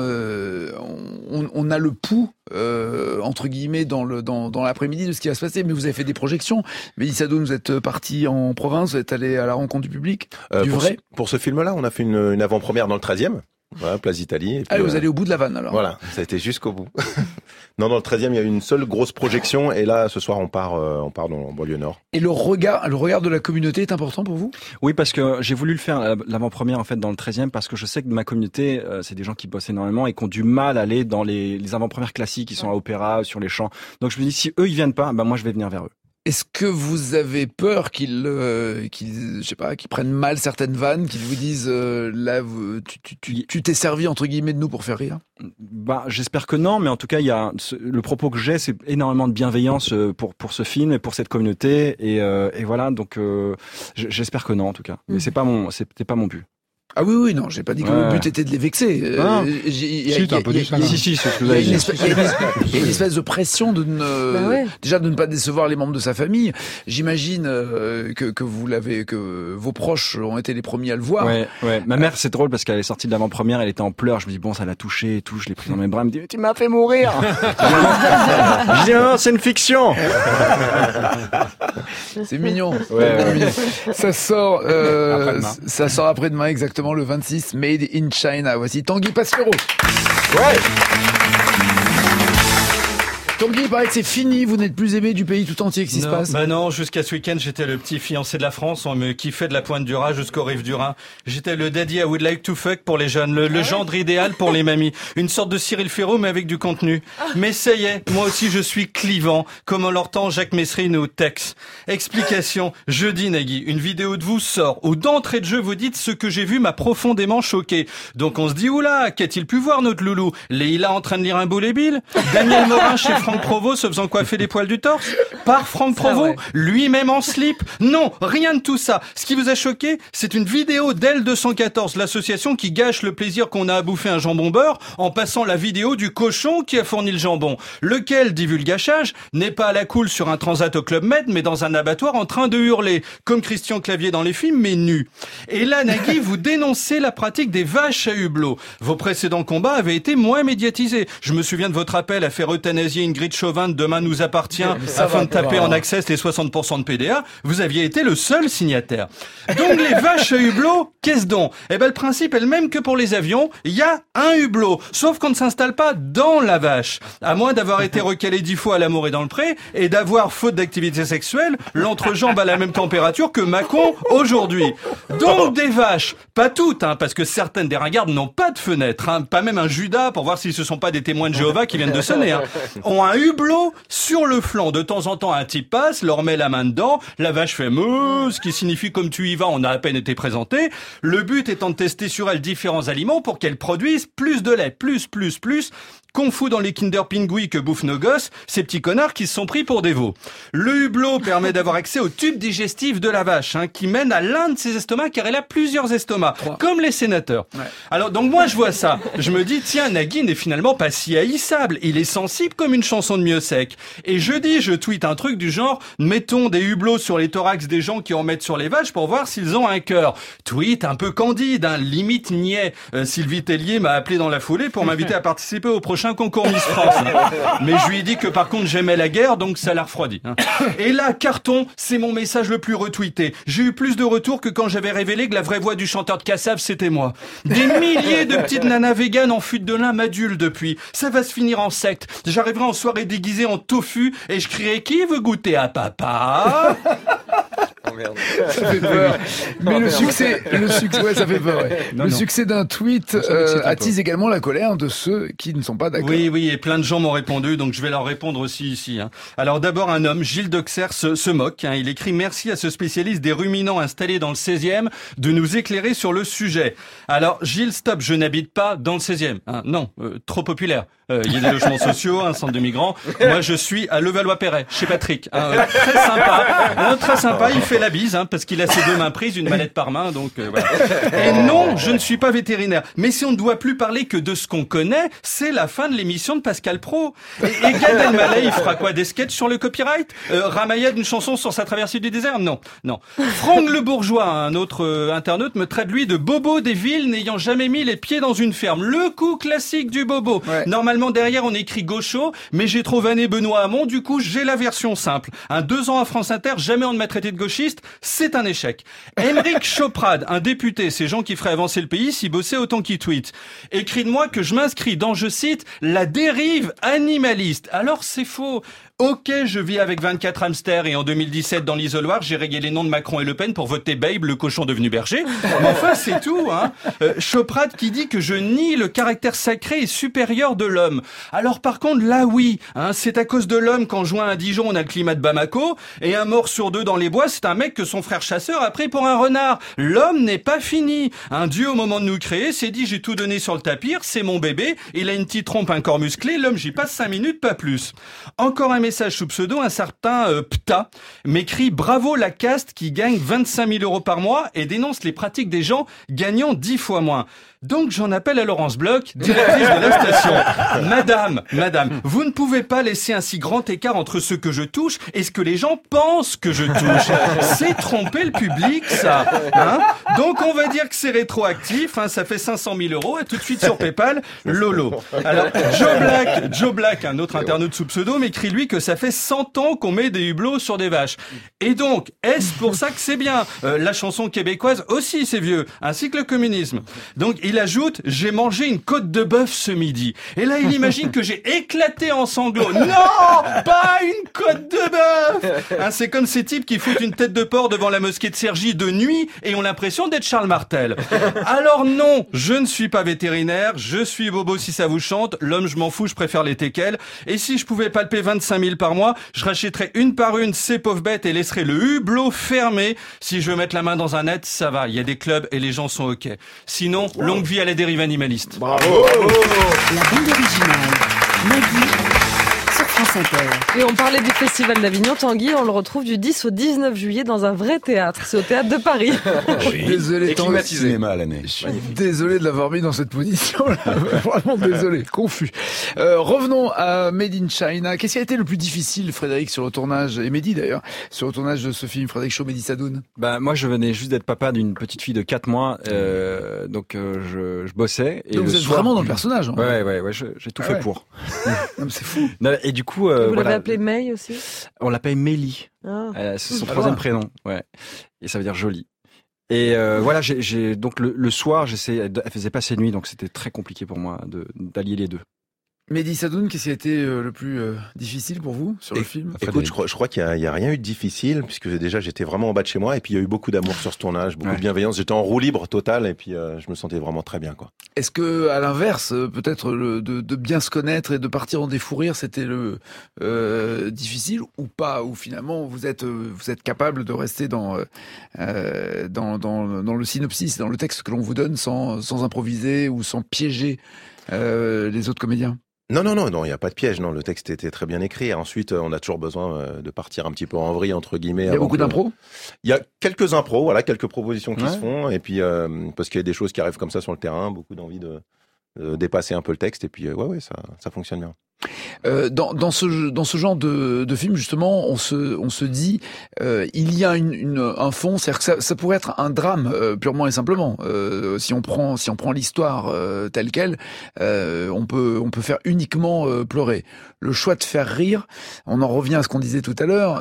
a le pouls, entre guillemets, dans l'après-midi de ce qui va se passer. Mais vous avez fait des projections. Mélissa Sadoun, vous êtes parti en province, vous êtes allé à la rencontre du public, du vrai. Pour ce film-là, on a fait une avant-première dans le 13e. Voilà, Place d'Italie. Allez, vous allez au bout de la vanne, alors. Voilà, ça a été jusqu'au bout. Non, dans le 13e, il y a eu une seule grosse projection, et là, ce soir, on part dans banlieue nord. Et le regard de la communauté est important pour vous? Oui, parce que j'ai voulu le faire l'avant-première, en fait, dans le 13e, parce que je sais que ma communauté, c'est des gens qui bossent énormément et qui ont du mal à aller dans les avant-premières classiques, qui sont à Opéra, sur les champs. Donc, je me dis, si eux, ils viennent pas, moi, je vais venir vers eux. Est-ce que vous avez peur qu'ils prennent mal certaines vannes, qu'ils vous disent là tu t'es servi entre guillemets de nous pour faire rire? J'espère que non, mais en tout cas le propos que j'ai, c'est énormément de bienveillance pour ce film et pour cette communauté et voilà, donc j'espère que non en tout cas. Mais c'était pas mon but. Ah oui, non, j'ai pas dit que le but était de les vexer. Si, t'as un peu dit ça. Si, c'est ce que vous avez dit. Il y a une espèce de pression déjà de ne pas décevoir les membres de sa famille. J'imagine que vos proches ont été les premiers à le voir. Ouais. Ma mère, c'est drôle parce qu'elle est sortie de l'avant-première, elle était en pleurs. Je me dis bon, ça l'a touchée et tout. Je l'ai pris dans mes bras. Elle me dit tu m'as fait mourir. Je dis non, c'est une fiction. C'est mignon. Ouais. Ça sort après-demain exactement. Le 26, Made in China. Voici Tanguy Pastureau. Ouais. Tanguy, il paraît que c'est fini, vous n'êtes plus aimé du pays tout entier, qu'est-ce qui se passe? Non, jusqu'à ce week-end, j'étais le petit fiancé de la France, on me kiffait de la Pointe du Raz jusqu'aux rives du Rhin. J'étais le daddy I would like to fuck pour les jeunes, le gendre idéal pour les mamies. Une sorte de Cyril Ferraud, mais avec du contenu. Mais ça y est, moi aussi je suis clivant, comme on l'entend Jacques Messrine ou Tex. Explication, jeudi Nagui, une vidéo de vous sort, où d'entrée de jeu vous dites ce que j'ai vu m'a profondément choqué. Donc on se dit, oula, qu'a-t-il pu voir notre loulou? Leïla en train de lire un boulet bill? Daniel Morin chez Franck Provost se faisant coiffer les poils du torse par Franck Provost, lui-même en slip. Non, rien de tout ça. Ce qui vous a choqué, c'est une vidéo d'L214, l'association qui gâche le plaisir qu'on a à bouffer un jambon beurre en passant la vidéo du cochon qui a fourni le jambon. Lequel, dit vulgachage, n'est pas à la cool sur un transat au Club Med, mais dans un abattoir en train de hurler, comme Christian Clavier dans les films, mais nu. Et là, Nagui, vous dénoncez la pratique des vaches à hublot. Vos précédents combats avaient été moins médiatisés. Je me souviens de votre appel à faire euthanasier une Ingrid Chauvin de Demain nous appartient afin de taper en access les 60% de PDA, vous aviez été le seul signataire. Donc les vaches à hublot, qu'est-ce donc? Eh ben le principe est le même que pour les avions, il y a un hublot, sauf qu'on ne s'installe pas dans la vache. À moins d'avoir été recalé 10 fois à l'amour et dans le pré, et d'avoir, faute d'activité sexuelle, l'entrejambe à la même température que Macron aujourd'hui. Donc des vaches, pas toutes, parce que certaines des ringardes n'ont pas de fenêtre, pas même un Judas pour voir s'ils ne sont pas des témoins de Jéhovah qui viennent de sonner, ont un hublot sur le flanc. De temps en temps, un type passe, leur met la main dedans, la vache fait meuh, ce qui signifie comme tu y vas, on a à peine été présenté. Le but étant de tester sur elle différents aliments pour qu'elle produise plus de lait, plus, qu'on fout dans les Kinder Pingui que bouffent nos gosses, ces petits connards qui se sont pris pour des veaux. Le hublot permet d'avoir accès au tube digestif de la vache, qui mène à l'un de ses estomacs, car elle a plusieurs estomacs, comme les sénateurs. Ouais. Alors, donc moi, je vois ça. Je me dis, tiens, Nagui n'est finalement pas si haïssable. Il est sensible comme une chanson de Miossec. Et je tweete un truc du genre, mettons des hublots sur les thorax des gens qui en mettent sur les vaches pour voir s'ils ont un cœur. Tweet un peu candide, limite niais. Sylvie Tellier m'a appelé dans la foulée pour m'inviter à participer au prochain concours Miss France. Mais je lui ai dit que par contre j'aimais la guerre, donc ça l'a refroidi. Et là, carton, c'est mon message le plus retweeté. J'ai eu plus de retours que quand j'avais révélé que la vraie voix du chanteur de Cassav, c'était moi. Des milliers de petites nanas véganes en fuite de lin m'adulent depuis. Ça va se finir en secte. J'arriverai en soirée déguisée en tofu et je crierai « Qui veut goûter à papa ?» Merde. Ça fait peur. Mais le succès, ouais, ça fait peur. Ouais. Le succès d'un tweet attise également la colère de ceux qui ne sont pas d'accord. Oui, et plein de gens m'ont répondu, donc je vais leur répondre aussi ici. Alors d'abord, un homme, Gilles Doxer, se moque. Il écrit « Merci à ce spécialiste des ruminants installé dans le 16e de nous éclairer sur le sujet. » Alors Gilles, stop, je n'habite pas dans le 16e. Non, trop populaire. Il y a des logements sociaux, un centre de migrants. Moi, je suis à Levallois-Perret, chez Patrick. Très sympa. Il fait la bise, parce qu'il a ses 2 mains prises, une mallette par main, donc voilà. Et non, je ne suis pas vétérinaire. Mais si on ne doit plus parler que de ce qu'on connaît, c'est la fin de l'émission de Pascal Praud. Et Gad Elmaleh, il fera quoi, des sketchs sur le copyright? Ramayad, une chanson sur sa traversée du désert? Non. Franck le Bourgeois, un autre internaute, me traite lui de bobo des villes n'ayant jamais mis les pieds dans une ferme. Le coup classique du bobo. Ouais. Normalement, derrière, on écrit gaucho, mais j'ai trop vanné Benoît Hamon, du coup, j'ai la version simple. 2 ans à France Inter, jamais on ne m'a traité de gauchiste, c'est un échec. Émeric Choprade, un député, ces gens qui feraient avancer le pays s'ils bossaient autant qu'ils tweetent. Écrit de moi que je m'inscris dans, je cite, la dérive animaliste. Alors, c'est faux. Ok, je vis avec 24 hamsters et en 2017, dans l'isoloir, j'ai rayé les noms de Macron et Le Pen pour voter Babe, le cochon devenu berger. Mais enfin, c'est tout, Choprade qui dit que je nie le caractère sacré et supérieur de l'homme. Alors par contre, là oui, c'est à cause de l'homme qu'en juin à Dijon, on a le climat de Bamako, et un mort sur 2 dans les bois, c'est un mec que son frère chasseur a pris pour un renard. L'homme n'est pas fini. Dieu, au moment de nous créer, s'est dit, j'ai tout donné sur le tapis, c'est mon bébé, il a une petite trompe, un corps musclé, l'homme, j'y passe 5 minutes, pas plus. Encore un message sous pseudo, un certain Pta m'écrit « Bravo la caste qui gagne 25 000 € par mois et dénonce les pratiques des gens gagnant 10 fois moins. » Donc j'en appelle à Laurence Bloch, directrice de la station. Madame, vous ne pouvez pas laisser un si grand écart entre ce que je touche et ce que les gens pensent que je touche. C'est tromper le public, ça. Donc on va dire que c'est rétroactif, ça fait 500 000 €, et tout de suite sur PayPal, Lolo. Alors Joe Black, un autre internaute sous pseudo, m'écrit lui que ça fait 100 ans qu'on met des hublots sur des vaches. Et donc, est-ce pour ça que c'est bien? La chanson québécoise aussi, c'est vieux, ainsi que le communisme. Donc il ajoute « J'ai mangé une côte de bœuf ce midi ». Et là, il imagine que j'ai éclaté en sanglots. Non, pas une côte de bœuf. C'est comme ces types qui foutent une tête de porc devant la mosquée de Cergy de nuit et ont l'impression d'être Charles Martel. Alors non, je ne suis pas vétérinaire, je suis bobo si ça vous chante. L'homme, je m'en fous, je préfère les teckels. Et si je pouvais palper 25 000 par mois, je rachèterais une par une ces pauvres bêtes et laisserais le hublot fermé. Si je veux mettre la main dans un net, ça va. Il y a des clubs et les gens sont ok. Sinon, longue vie à la dérive animaliste. Bravo. La bande originale. Nagui sur France Inter. Et on parlait du Festival d'Avignon, Tanguy, on le retrouve du 10 au 19 juillet dans un vrai théâtre. C'est au Théâtre de Paris. Je suis désolé, cinéma à l'année. Je suis désolé de l'avoir mis dans cette position-là. Vraiment désolé, confus. Revenons à Made in China. Qu'est-ce qui a été le plus difficile, Frédéric, sur le tournage, et Mehdi d'ailleurs, sur le tournage de ce film, Frédéric Shaw, Mehdi Sadoun? Moi, je venais juste d'être papa d'une petite fille de 4 mois, donc je bossais. Et donc vous êtes vraiment dans le personnage. Ouais, j'ai tout fait pour. Non, mais c'est fou. Et du coup, coup, vous l'avez appelé May aussi? On l'appelle Mélie. C'est son troisième prénom. Ouais. Et ça veut dire joli. Et voilà, j'ai donc le soir, elle faisait pas ses nuits, donc c'était très compliqué pour moi d'allier les deux. Mehdi Sadoun, qu'est-ce qui a été le plus difficile pour vous sur le film? Écoute, je crois qu'il y a rien eu de difficile, puisque déjà j'étais vraiment en bas de chez moi, et puis il y a eu beaucoup d'amour sur ce tournage, beaucoup de bienveillance. J'étais en roue libre totale, et puis je me sentais vraiment très bien, quoi. Est-ce que, à l'inverse, peut-être de bien se connaître et de partir en des fous rires, c'était le difficile ou pas, ou finalement vous êtes capable de rester dans le synopsis, dans le texte que l'on vous donne, sans improviser ou sans piéger les autres comédiens? Non, il n'y a pas de piège. Non, le texte était très bien écrit. Ensuite, on a toujours besoin de partir un petit peu en vrille, entre guillemets. Il y a beaucoup d'impro? Il y a quelques impros, voilà, quelques propositions qui se font. Et puis, parce qu'il y a des choses qui arrivent comme ça sur le terrain, beaucoup d'envie de dépasser un peu le texte. Et puis, ça fonctionne bien. Dans ce genre de film, justement, on se dit, il y a un fond, c'est-à-dire que ça pourrait être un drame purement et simplement. Si on prend l'histoire telle quelle, on peut faire uniquement pleurer. Le choix de faire rire, on en revient à ce qu'on disait tout à l'heure,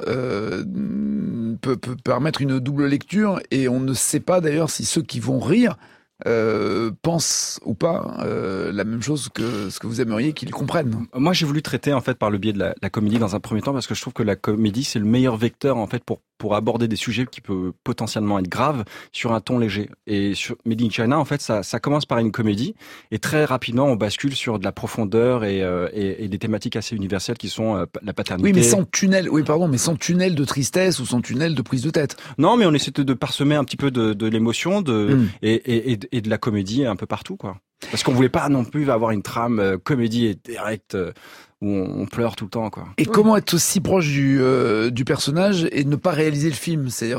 peut permettre une double lecture, et on ne sait pas d'ailleurs si ceux qui vont rire pensent ou pas la même chose que ce que vous aimeriez qu'ils comprennent. Moi, j'ai voulu traiter en fait par le biais de la comédie dans un premier temps, parce que je trouve que la comédie c'est le meilleur vecteur en fait pour aborder des sujets qui peuvent potentiellement être graves sur un ton léger. Et sur Made in China, en fait, ça commence par une comédie et très rapidement on bascule sur de la profondeur et des thématiques assez universelles qui sont la paternité. Oui, mais sans tunnel de tristesse ou sans tunnel de prise de tête. Non, mais on essaie de parsemer un petit peu de l'émotion et de la comédie un peu partout, quoi. Parce qu'on voulait pas non plus avoir une trame comédie et directe où on pleure tout le temps, quoi. Et comment être aussi proche du personnage et ne pas réaliser le film, c'est-à-dire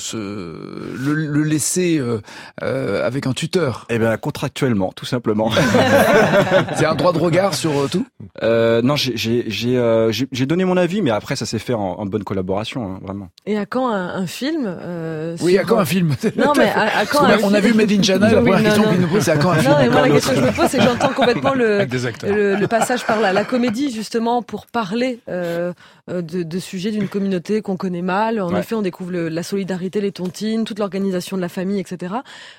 le laisser avec un tuteur? Eh bien, contractuellement, tout simplement. C'est un droit de regard sur tout? Non, j'ai donné mon avis, mais après ça s'est fait en bonne collaboration, hein, vraiment. Et à quand un film Oui, à quand un film? Non, mais à quand un film? On a vu Made in China, la première question qu'il nous pose, c'est à quand un film? Non, et moi la question que je me pose, c'est que j'entends complètement le passage par la comédie, justement, pour parler de sujets d'une communauté qu'on connaît mal. En effet, on découvre la solidarité, les tontines, toute l'organisation de la famille, etc.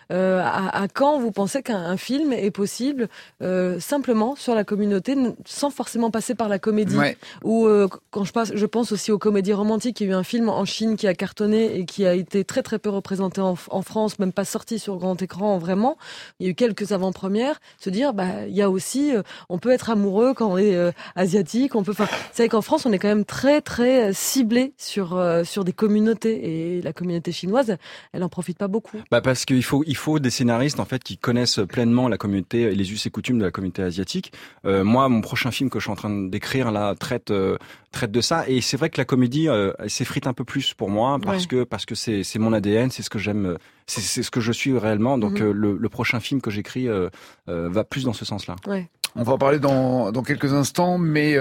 À quand vous pensez qu'un film est possible simplement sur la communauté, sans forcément passer par la comédie? Ou quand je pense aussi aux comédies romantiques, il y a eu un film en Chine qui a cartonné et qui a été très très peu représenté en France, même pas sorti sur grand écran vraiment. Il y a eu quelques avant-premières. Se dire, il y a aussi, on peut être amoureux quand on est asiatique. C'est vrai qu'en France, on est quand même très très ciblé sur des communautés, et la communauté chinoise, elle en profite pas beaucoup. Parce qu'il faut des scénaristes en fait qui connaissent pleinement la communauté et les us et coutumes de la communauté asiatique. Moi, mon prochain film que je suis en train d'écrire là traite de ça, et c'est vrai que la comédie elle s'effrite un peu plus pour moi parce que c'est mon ADN, c'est ce que j'aime, c'est ce que je suis réellement. Donc le prochain film que j'écris va plus dans ce sens-là. Ouais. On va en parler dans quelques instants, mais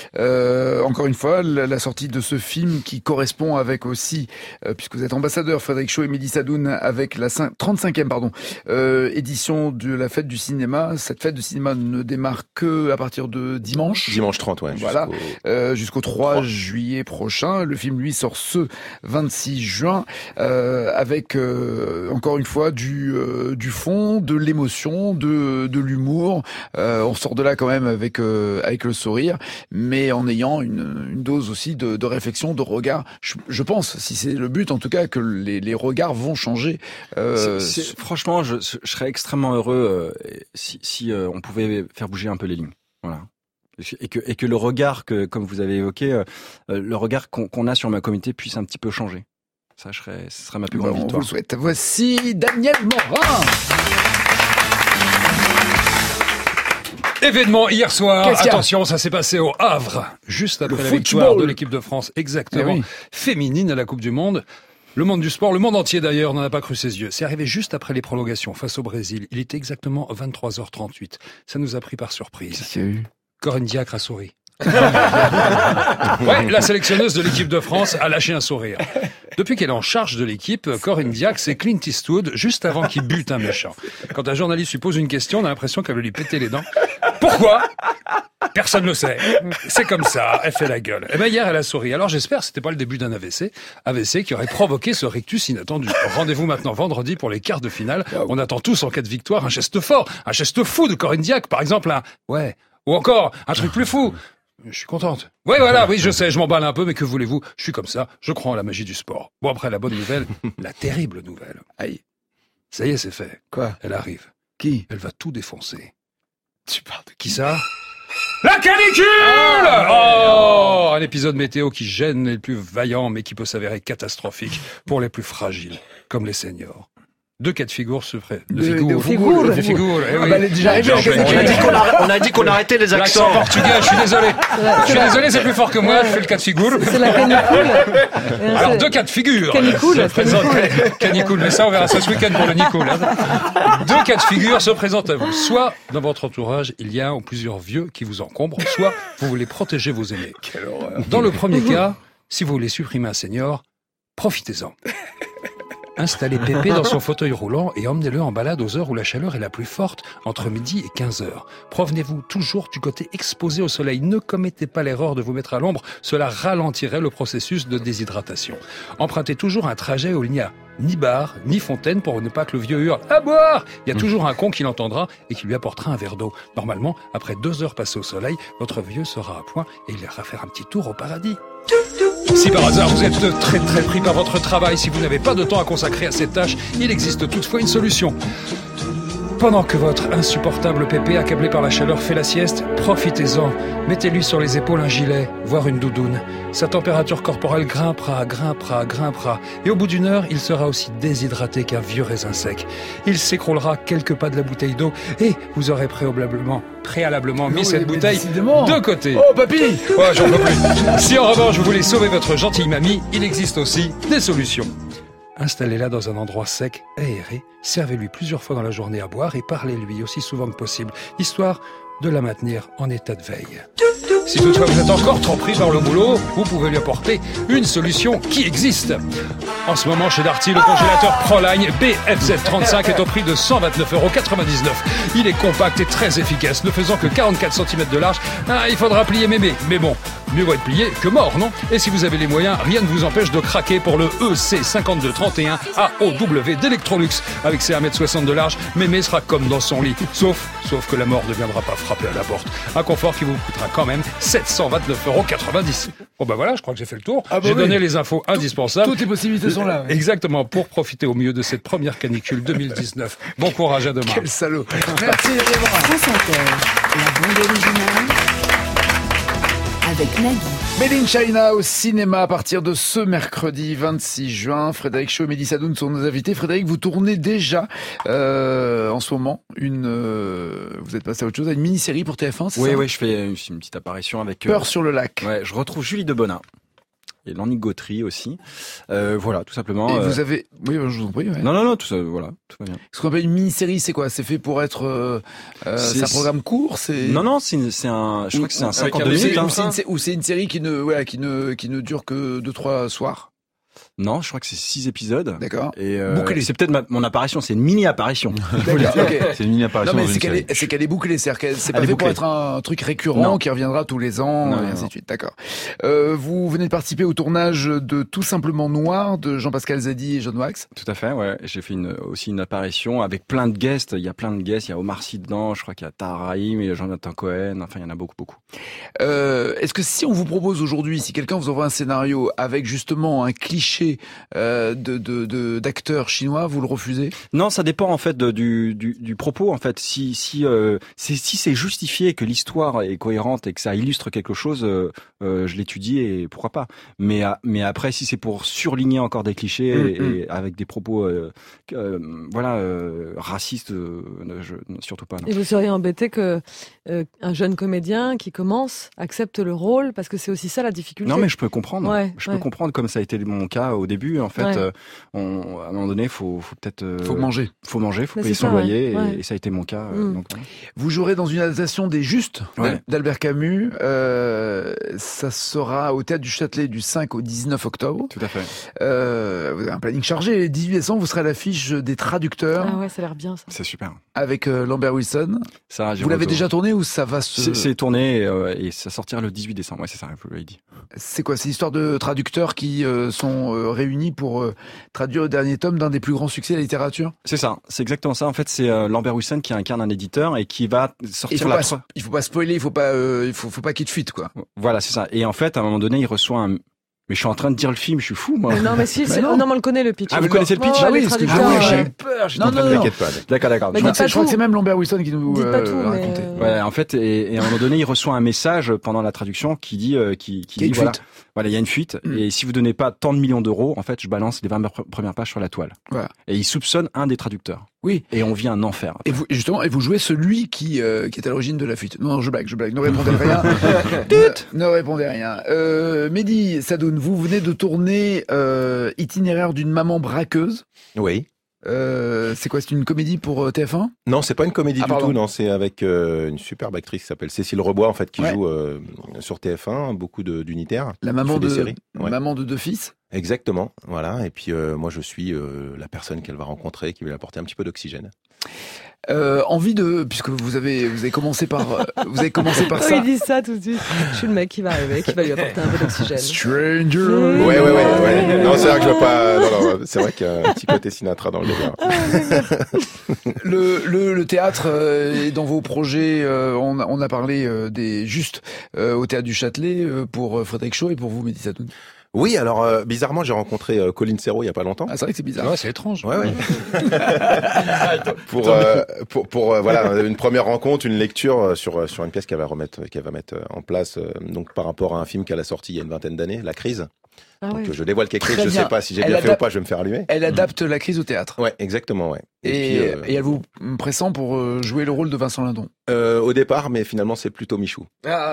encore une fois, la sortie de ce film qui correspond avec aussi, puisque vous êtes ambassadeur, Frédéric Shaw et Mehdi Sadoun, avec la 35e édition de la Fête du Cinéma. Cette Fête du Cinéma ne démarre que à partir de dimanche. Dimanche 30, ouais. Voilà, jusqu'au 3 juillet prochain. Le film, lui, sort ce 26 juin, avec encore une fois du fond, de l'émotion, de l'humour. On sort de là quand même avec le sourire, mais en ayant une dose aussi de réflexion, de regard. Je pense, si c'est le but en tout cas, que les regards vont changer. Franchement, je serais extrêmement heureux si on pouvait faire bouger un peu les lignes. Voilà. Et que le regard comme vous avez évoqué, le regard qu'on a sur ma communauté puisse un petit peu changer. Ce serait ma plus grande victoire. On vous le souhaite. Voici Daniel Morin. Événement hier soir, attention, ça s'est passé au Havre, juste après la victoire de l'équipe de France, exactement, féminine à la Coupe du Monde. Le monde du sport, le monde entier d'ailleurs, n'en a pas cru ses yeux. C'est arrivé juste après les prolongations face au Brésil. Il était exactement 23h38. Ça nous a pris par surprise. Qu'est-ce qu'il y a eu ? Corinne Diacre a souri. Ouais, la sélectionneuse de l'équipe de France a lâché un sourire. Depuis qu'elle est en charge de l'équipe, Corinne Diacre, c'est Clint Eastwood juste avant qu'il bute un méchant. Quand un journaliste lui pose une question, on a l'impression qu'elle veut lui péter les dents. Pourquoi ? Personne ne le sait. C'est comme ça, elle fait la gueule. Et ben hier, elle a souri. Alors j'espère que c'était pas le début d'un AVC qui aurait provoqué ce rictus inattendu. Rendez-vous maintenant vendredi pour les quarts de finale. On attend tous en cas de victoire un geste fort, un geste fou de Corinne Diacre, par exemple un « ouais » ou encore un truc plus fou. Je suis contente. Oui, voilà, oui, je sais, je m'emballe un peu, mais que voulez-vous ? Je suis comme ça, je crois en la magie du sport. Bon, après, la bonne nouvelle, la terrible nouvelle. Aïe. Ça y est, c'est fait. Quoi ? Elle arrive. Qui ? Elle va tout défoncer. Tu parles de qui ça ? La canicule! Oh! Un épisode météo qui gêne les plus vaillants, mais qui peut s'avérer catastrophique pour les plus fragiles, comme les seniors. Deux cas de figure se feraient. De figure. Eh oui. Elle est déjà arrivée. On a dit qu'on arrêtait les accents. L'accent portugais, je suis désolé. Je suis désolé, c'est plus fort que moi, je fais le cas de figure. C'est la canicule. Alors, deux cas de figure. Canicule, mais ça, on verra ça ce week-end pour le Nicole. Deux cas de figure se présentent à vous. Soit, dans votre entourage, il y a un ou plusieurs vieux qui vous encombrent, soit vous voulez protéger vos aînés. Quelle horreur. Dans le premier cas, si vous voulez supprimer un senior, profitez-en. Installez Pépé dans son fauteuil roulant et emmenez-le en balade aux heures où la chaleur est la plus forte, entre midi et 15 heures. Provenez-vous toujours du côté exposé au soleil. Ne commettez pas l'erreur de vous mettre à l'ombre, cela ralentirait le processus de déshydratation. Empruntez toujours un trajet où il n'y a ni bar, ni fontaine pour ne pas que le vieux hurle « à boire !» Il y a toujours un con qui l'entendra et qui lui apportera un verre d'eau. Normalement, après 2 heures passées au soleil, votre vieux sera à point et il ira faire un petit tour au paradis. Si par hasard vous êtes très très pris par votre travail, si vous n'avez pas de temps à consacrer à cette tâche, il existe toutefois une solution. Pendant que votre insupportable Pépé, accablé par la chaleur, fait la sieste, profitez-en. Mettez-lui sur les épaules un gilet, voire une doudoune. Sa température corporelle grimpera. Et au bout d'1 heure, il sera aussi déshydraté qu'un vieux raisin sec. Il s'écroulera quelques pas de la bouteille d'eau et vous aurez préalablement mis cette bouteille de côté. Oh, papy! Ouais, j'en peux plus. Si en revanche vous voulez sauver votre gentille mamie, il existe aussi des solutions. Installez-la dans un endroit sec, aéré, servez-lui plusieurs fois dans la journée à boire et parlez-lui aussi souvent que possible, histoire de la maintenir en état de veille. Si toutefois vous êtes encore trop pris par le boulot, vous pouvez lui apporter une solution qui existe. En ce moment, chez Darty, le congélateur Proline BFZ35 est au prix de 129,99 €. Il est compact et très efficace, ne faisant que 44 cm de large. Il faudra plier mémé. Mais bon, mieux vaut être plié que mort, non ? Et si vous avez les moyens, rien ne vous empêche de craquer pour le EC5231 AOW d'Electrolux. Avec ses 1,60 m de large, mémé sera comme dans son lit. Sauf que la mort ne viendra pas frapper à la porte. Un confort qui vous coûtera quand même 729,90 €. Bon ben voilà, je crois que j'ai fait le tour. J'ai donné les infos indispensables. Toutes les possibilités sont là. Oui. Exactement, pour profiter au mieux de cette première canicule 2019. Bon courage à demain. Quel salaud. Merci Adrien. France Inter, la bande originale avec Nagui. Made in China au cinéma à partir de ce mercredi 26 juin. Frédéric Shaw et Mehdi Sadoun sont nos invités. Frédéric, vous tournez déjà en ce moment vous êtes passé à autre chose, à une mini-série pour TF1, c'est ça ? Oui, je fais une petite apparition avec... Peur sur le lac. Ouais, je retrouve Julie Debonin. Et Lanny Gautry aussi. Voilà, tout simplement. Et vous avez... Oui, je vous en prie. Ouais. Non, tout ça, voilà, tout va bien. Ce qu'on appelle une mini-série, c'est quoi ? C'est fait pour être... c'est un programme court, c'est... Non, c'est je crois que c'est un 52 minutes. Ou c'est une série qui ne dure que 2-3 soirs. Non, je crois que c'est 6 épisodes. D'accord. Et bouclé. C'est peut-être mon apparition, c'est une mini-apparition. D'accord, okay. C'est une mini-apparition. Non, mais c'est qu'elle est bouclée, c'est-à-dire qu'elle c'est pas fait pour être un truc récurrent qui reviendra tous les ans, et ainsi de suite. D'accord. Vous venez de participer au tournage de Tout simplement Noir de Jean-Pascal Zadi et John Wax. Tout à fait, ouais. J'ai fait aussi une apparition avec plein de guests. Il y a plein de guests. Il y a Omar Sy dedans. Je crois qu'il y a Tahar Rahim, il y a Jonathan Cohen. Enfin, il y en a beaucoup. Est-ce que si on vous propose aujourd'hui, si quelqu'un vous envoie un scénario avec justement un cliché d'acteurs chinois, vous le refusez ? Non, ça dépend en fait du propos. En fait, si c'est justifié, que l'histoire est cohérente et que ça illustre quelque chose, je l'étudie et pourquoi pas. Mais après, si c'est pour surligner encore des clichés et avec des propos racistes, surtout pas. Non. Et vous seriez embêté que un jeune comédien qui commence accepte le rôle, parce que c'est aussi ça la difficulté. Non, mais je peux comprendre. Ouais, peux comprendre, comme ça a été mon cas au début. En fait, Ouais. à un moment donné, faut peut-être... Faut manger. Faut manger, faut Mais payer c'est son ça, loyer, ouais. et ça a été mon cas. Donc, voilà. Vous jouerez dans une adaptation des Justes Ouais. d'Albert Camus. Ça sera au Théâtre du Châtelet du 5 au 19 octobre. Tout à fait. Vous avez un planning chargé. Le 18 décembre, vous serez à l'affiche des Traducteurs Ah ouais, ça a l'air bien ça. C'est super. avec Lambert Wilson. Ça, Vous l'avez déjà tourné ou ça va se... C'est tourné et ça sortira le 18 décembre. Ouais, c'est ça, vous l'avez dit. C'est quoi? C'est l'histoire de traducteurs qui sont réunis pour traduire le dernier tome d'un des plus grands succès de la littérature? C'est ça, c'est exactement ça. En fait, c'est Lambert Wilson qui incarne un éditeur et qui va sortir Il faut pas spoiler, il faut pas qu'il te fuite, quoi. Voilà, c'est ça. Et en fait, à un moment donné, il reçoit un... Mais je suis en train de dire le film, je suis fou, moi. Non, mais si, non. non, mais on le connaît le pitch. Ah, vous connaissez le pitch? Ouais, Ah oui, les parce que traducteurs, j'ai ouais. eu peur. Non, T'inquiète pas. D'accord. Mais Je dites pas crois que tout. c'est même Lambert Wilson qui nous Dites pas tout, mais... racontait. Ouais, en fait, et à un moment donné, il reçoit un message pendant la traduction qui dit, qui Il y a une dit, voilà, fuite. il y a une fuite. Et si vous donnez pas tant de millions d'euros, en fait, je balance les 20 premières pages sur la toile. Voilà. Et il soupçonne un des traducteurs. Oui. Et on vit un enfer. Et vous, justement, vous jouez celui qui est à l'origine de la fuite. Non, je blague. Ne répondez rien. Ne répondez rien. Mehdi Sadoun, vous venez de tourner Itinéraire d'une maman braqueuse. Oui. C'est quoi? C'est une comédie pour TF1? Non, c'est pas une comédie du pardon. tout. Non, c'est avec une superbe actrice qui s'appelle Cécile Rebois, en fait, qui Ouais. joue sur TF1, beaucoup d'unitaires. La maman Qui fait de des séries. Ouais. maman de deux fils. Exactement, voilà. Et puis moi, je suis la personne qu'elle va rencontrer, qui va lui apporter un petit peu d'oxygène. Envie de, puisque vous avez commencé par Oh, ça. il dit ça tout de suite. Je suis le mec qui va arriver, qui va lui apporter un peu d'oxygène. Stranger. Ouais. Non, c'est vrai que je vois pas. Non, c'est vrai qu'il y a un petit côté Sinatra dans le délire. Le théâtre est dans vos projets. On a parlé des Justes au Théâtre du Châtelet pour Frédéric Shaw et pour vous, Mehdi Sadoun. Oui, alors bizarrement, j'ai rencontré Colin Serrault il y a pas longtemps. Ah, c'est vrai que c'est bizarre. Ouais, c'est étrange. Ouais. pour voilà, une première rencontre, une lecture sur une pièce qu'elle va mettre en place donc par rapport à un film qu'elle a sorti il y a une vingtaine d'années, La Crise. Ah Donc ouais. je dévoile quelque chose, Très je bien. sais pas si j'ai Elle bien fait ou adapte- pas, je vais me faire allumer. Elle adapte la crise au théâtre. Ouais, exactement, ouais. Et puis, elle vous pressent pour jouer le rôle de Vincent Lindon. au départ, mais finalement c'est plutôt Michou. Ah,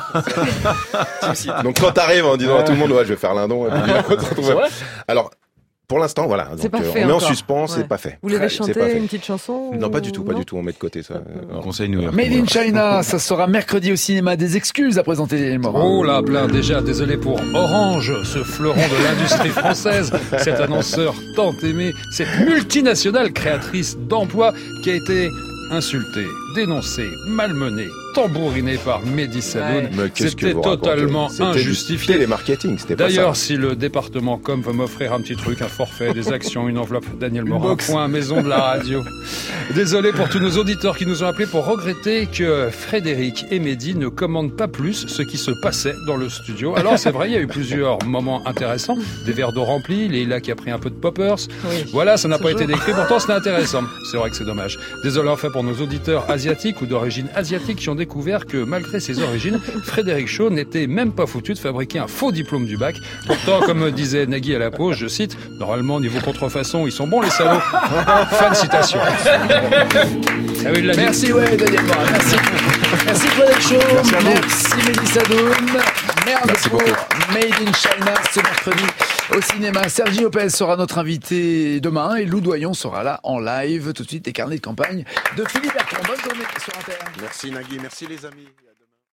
Donc quand t'arrives en disant à tout le monde ouais, je vais faire Lindon, et puis, on se retrouve- C'est vrai alors pour l'instant voilà, C'est donc pas fait on met en encore. suspens, Ouais. c'est pas fait. Vous l'avez C'est pas chanté fait. une petite chanson Non, ou- pas du tout, on met de côté ça. Non. Conseil New York. Made in China, ça sera mercredi au cinéma. Des excuses à présenter, Morin. Oh là, plein déjà, désolé pour Orange, ce fleuron de l'industrie française, cet annonceur tant aimé, cette multinationale créatrice d'emplois qui a été insultée, dénoncée, malmenée, tambourinée par Mehdi Sadoun. Mais qu'est-ce que C'était vous racontez? totalement C'était injustifié. du télémarketing, c'était pas ça. D'ailleurs, si le département com veut m'offrir un petit truc, un forfait, des actions, une enveloppe, Daniel Morin, box. point maison de la radio. Désolé pour tous nos auditeurs qui nous ont appelés pour regretter que Frédéric et Mehdi ne commandent pas plus ce qui se passait dans le studio. Alors c'est vrai, il y a eu plusieurs moments intéressants, des verres d'eau remplis, Leïla qui a pris un peu de poppers. Oui. Voilà, ça n'a pas été décrit, pourtant c'était intéressant. C'est vrai que c'est dommage. Désolé enfin pour nos auditeurs asiatiques ou d'origine asiatique qui ont découvert que malgré ses origines, Frédéric Shaw n'était même pas foutu de fabriquer un faux diplôme du bac. Pourtant, comme disait Nagui à la pause, je cite, normalement niveau contrefaçon, ils sont bons les salauds. Fin de citation. Ah oui, il l'a dit. Merci, Daniel Morin. Merci. Merci, Frédéric Shaw. Merci à vous. Merci, Mehdi Sadoun. Merde Merci pour beaucoup. Made in China ce mercredi au cinéma. Sergi Lopez sera notre invité demain et Lou Doyon sera là en live. Tout de suite, les carnets de campagne de Philippe Bertrand. Bonne journée sur Inter. Merci Nagui, merci les amis.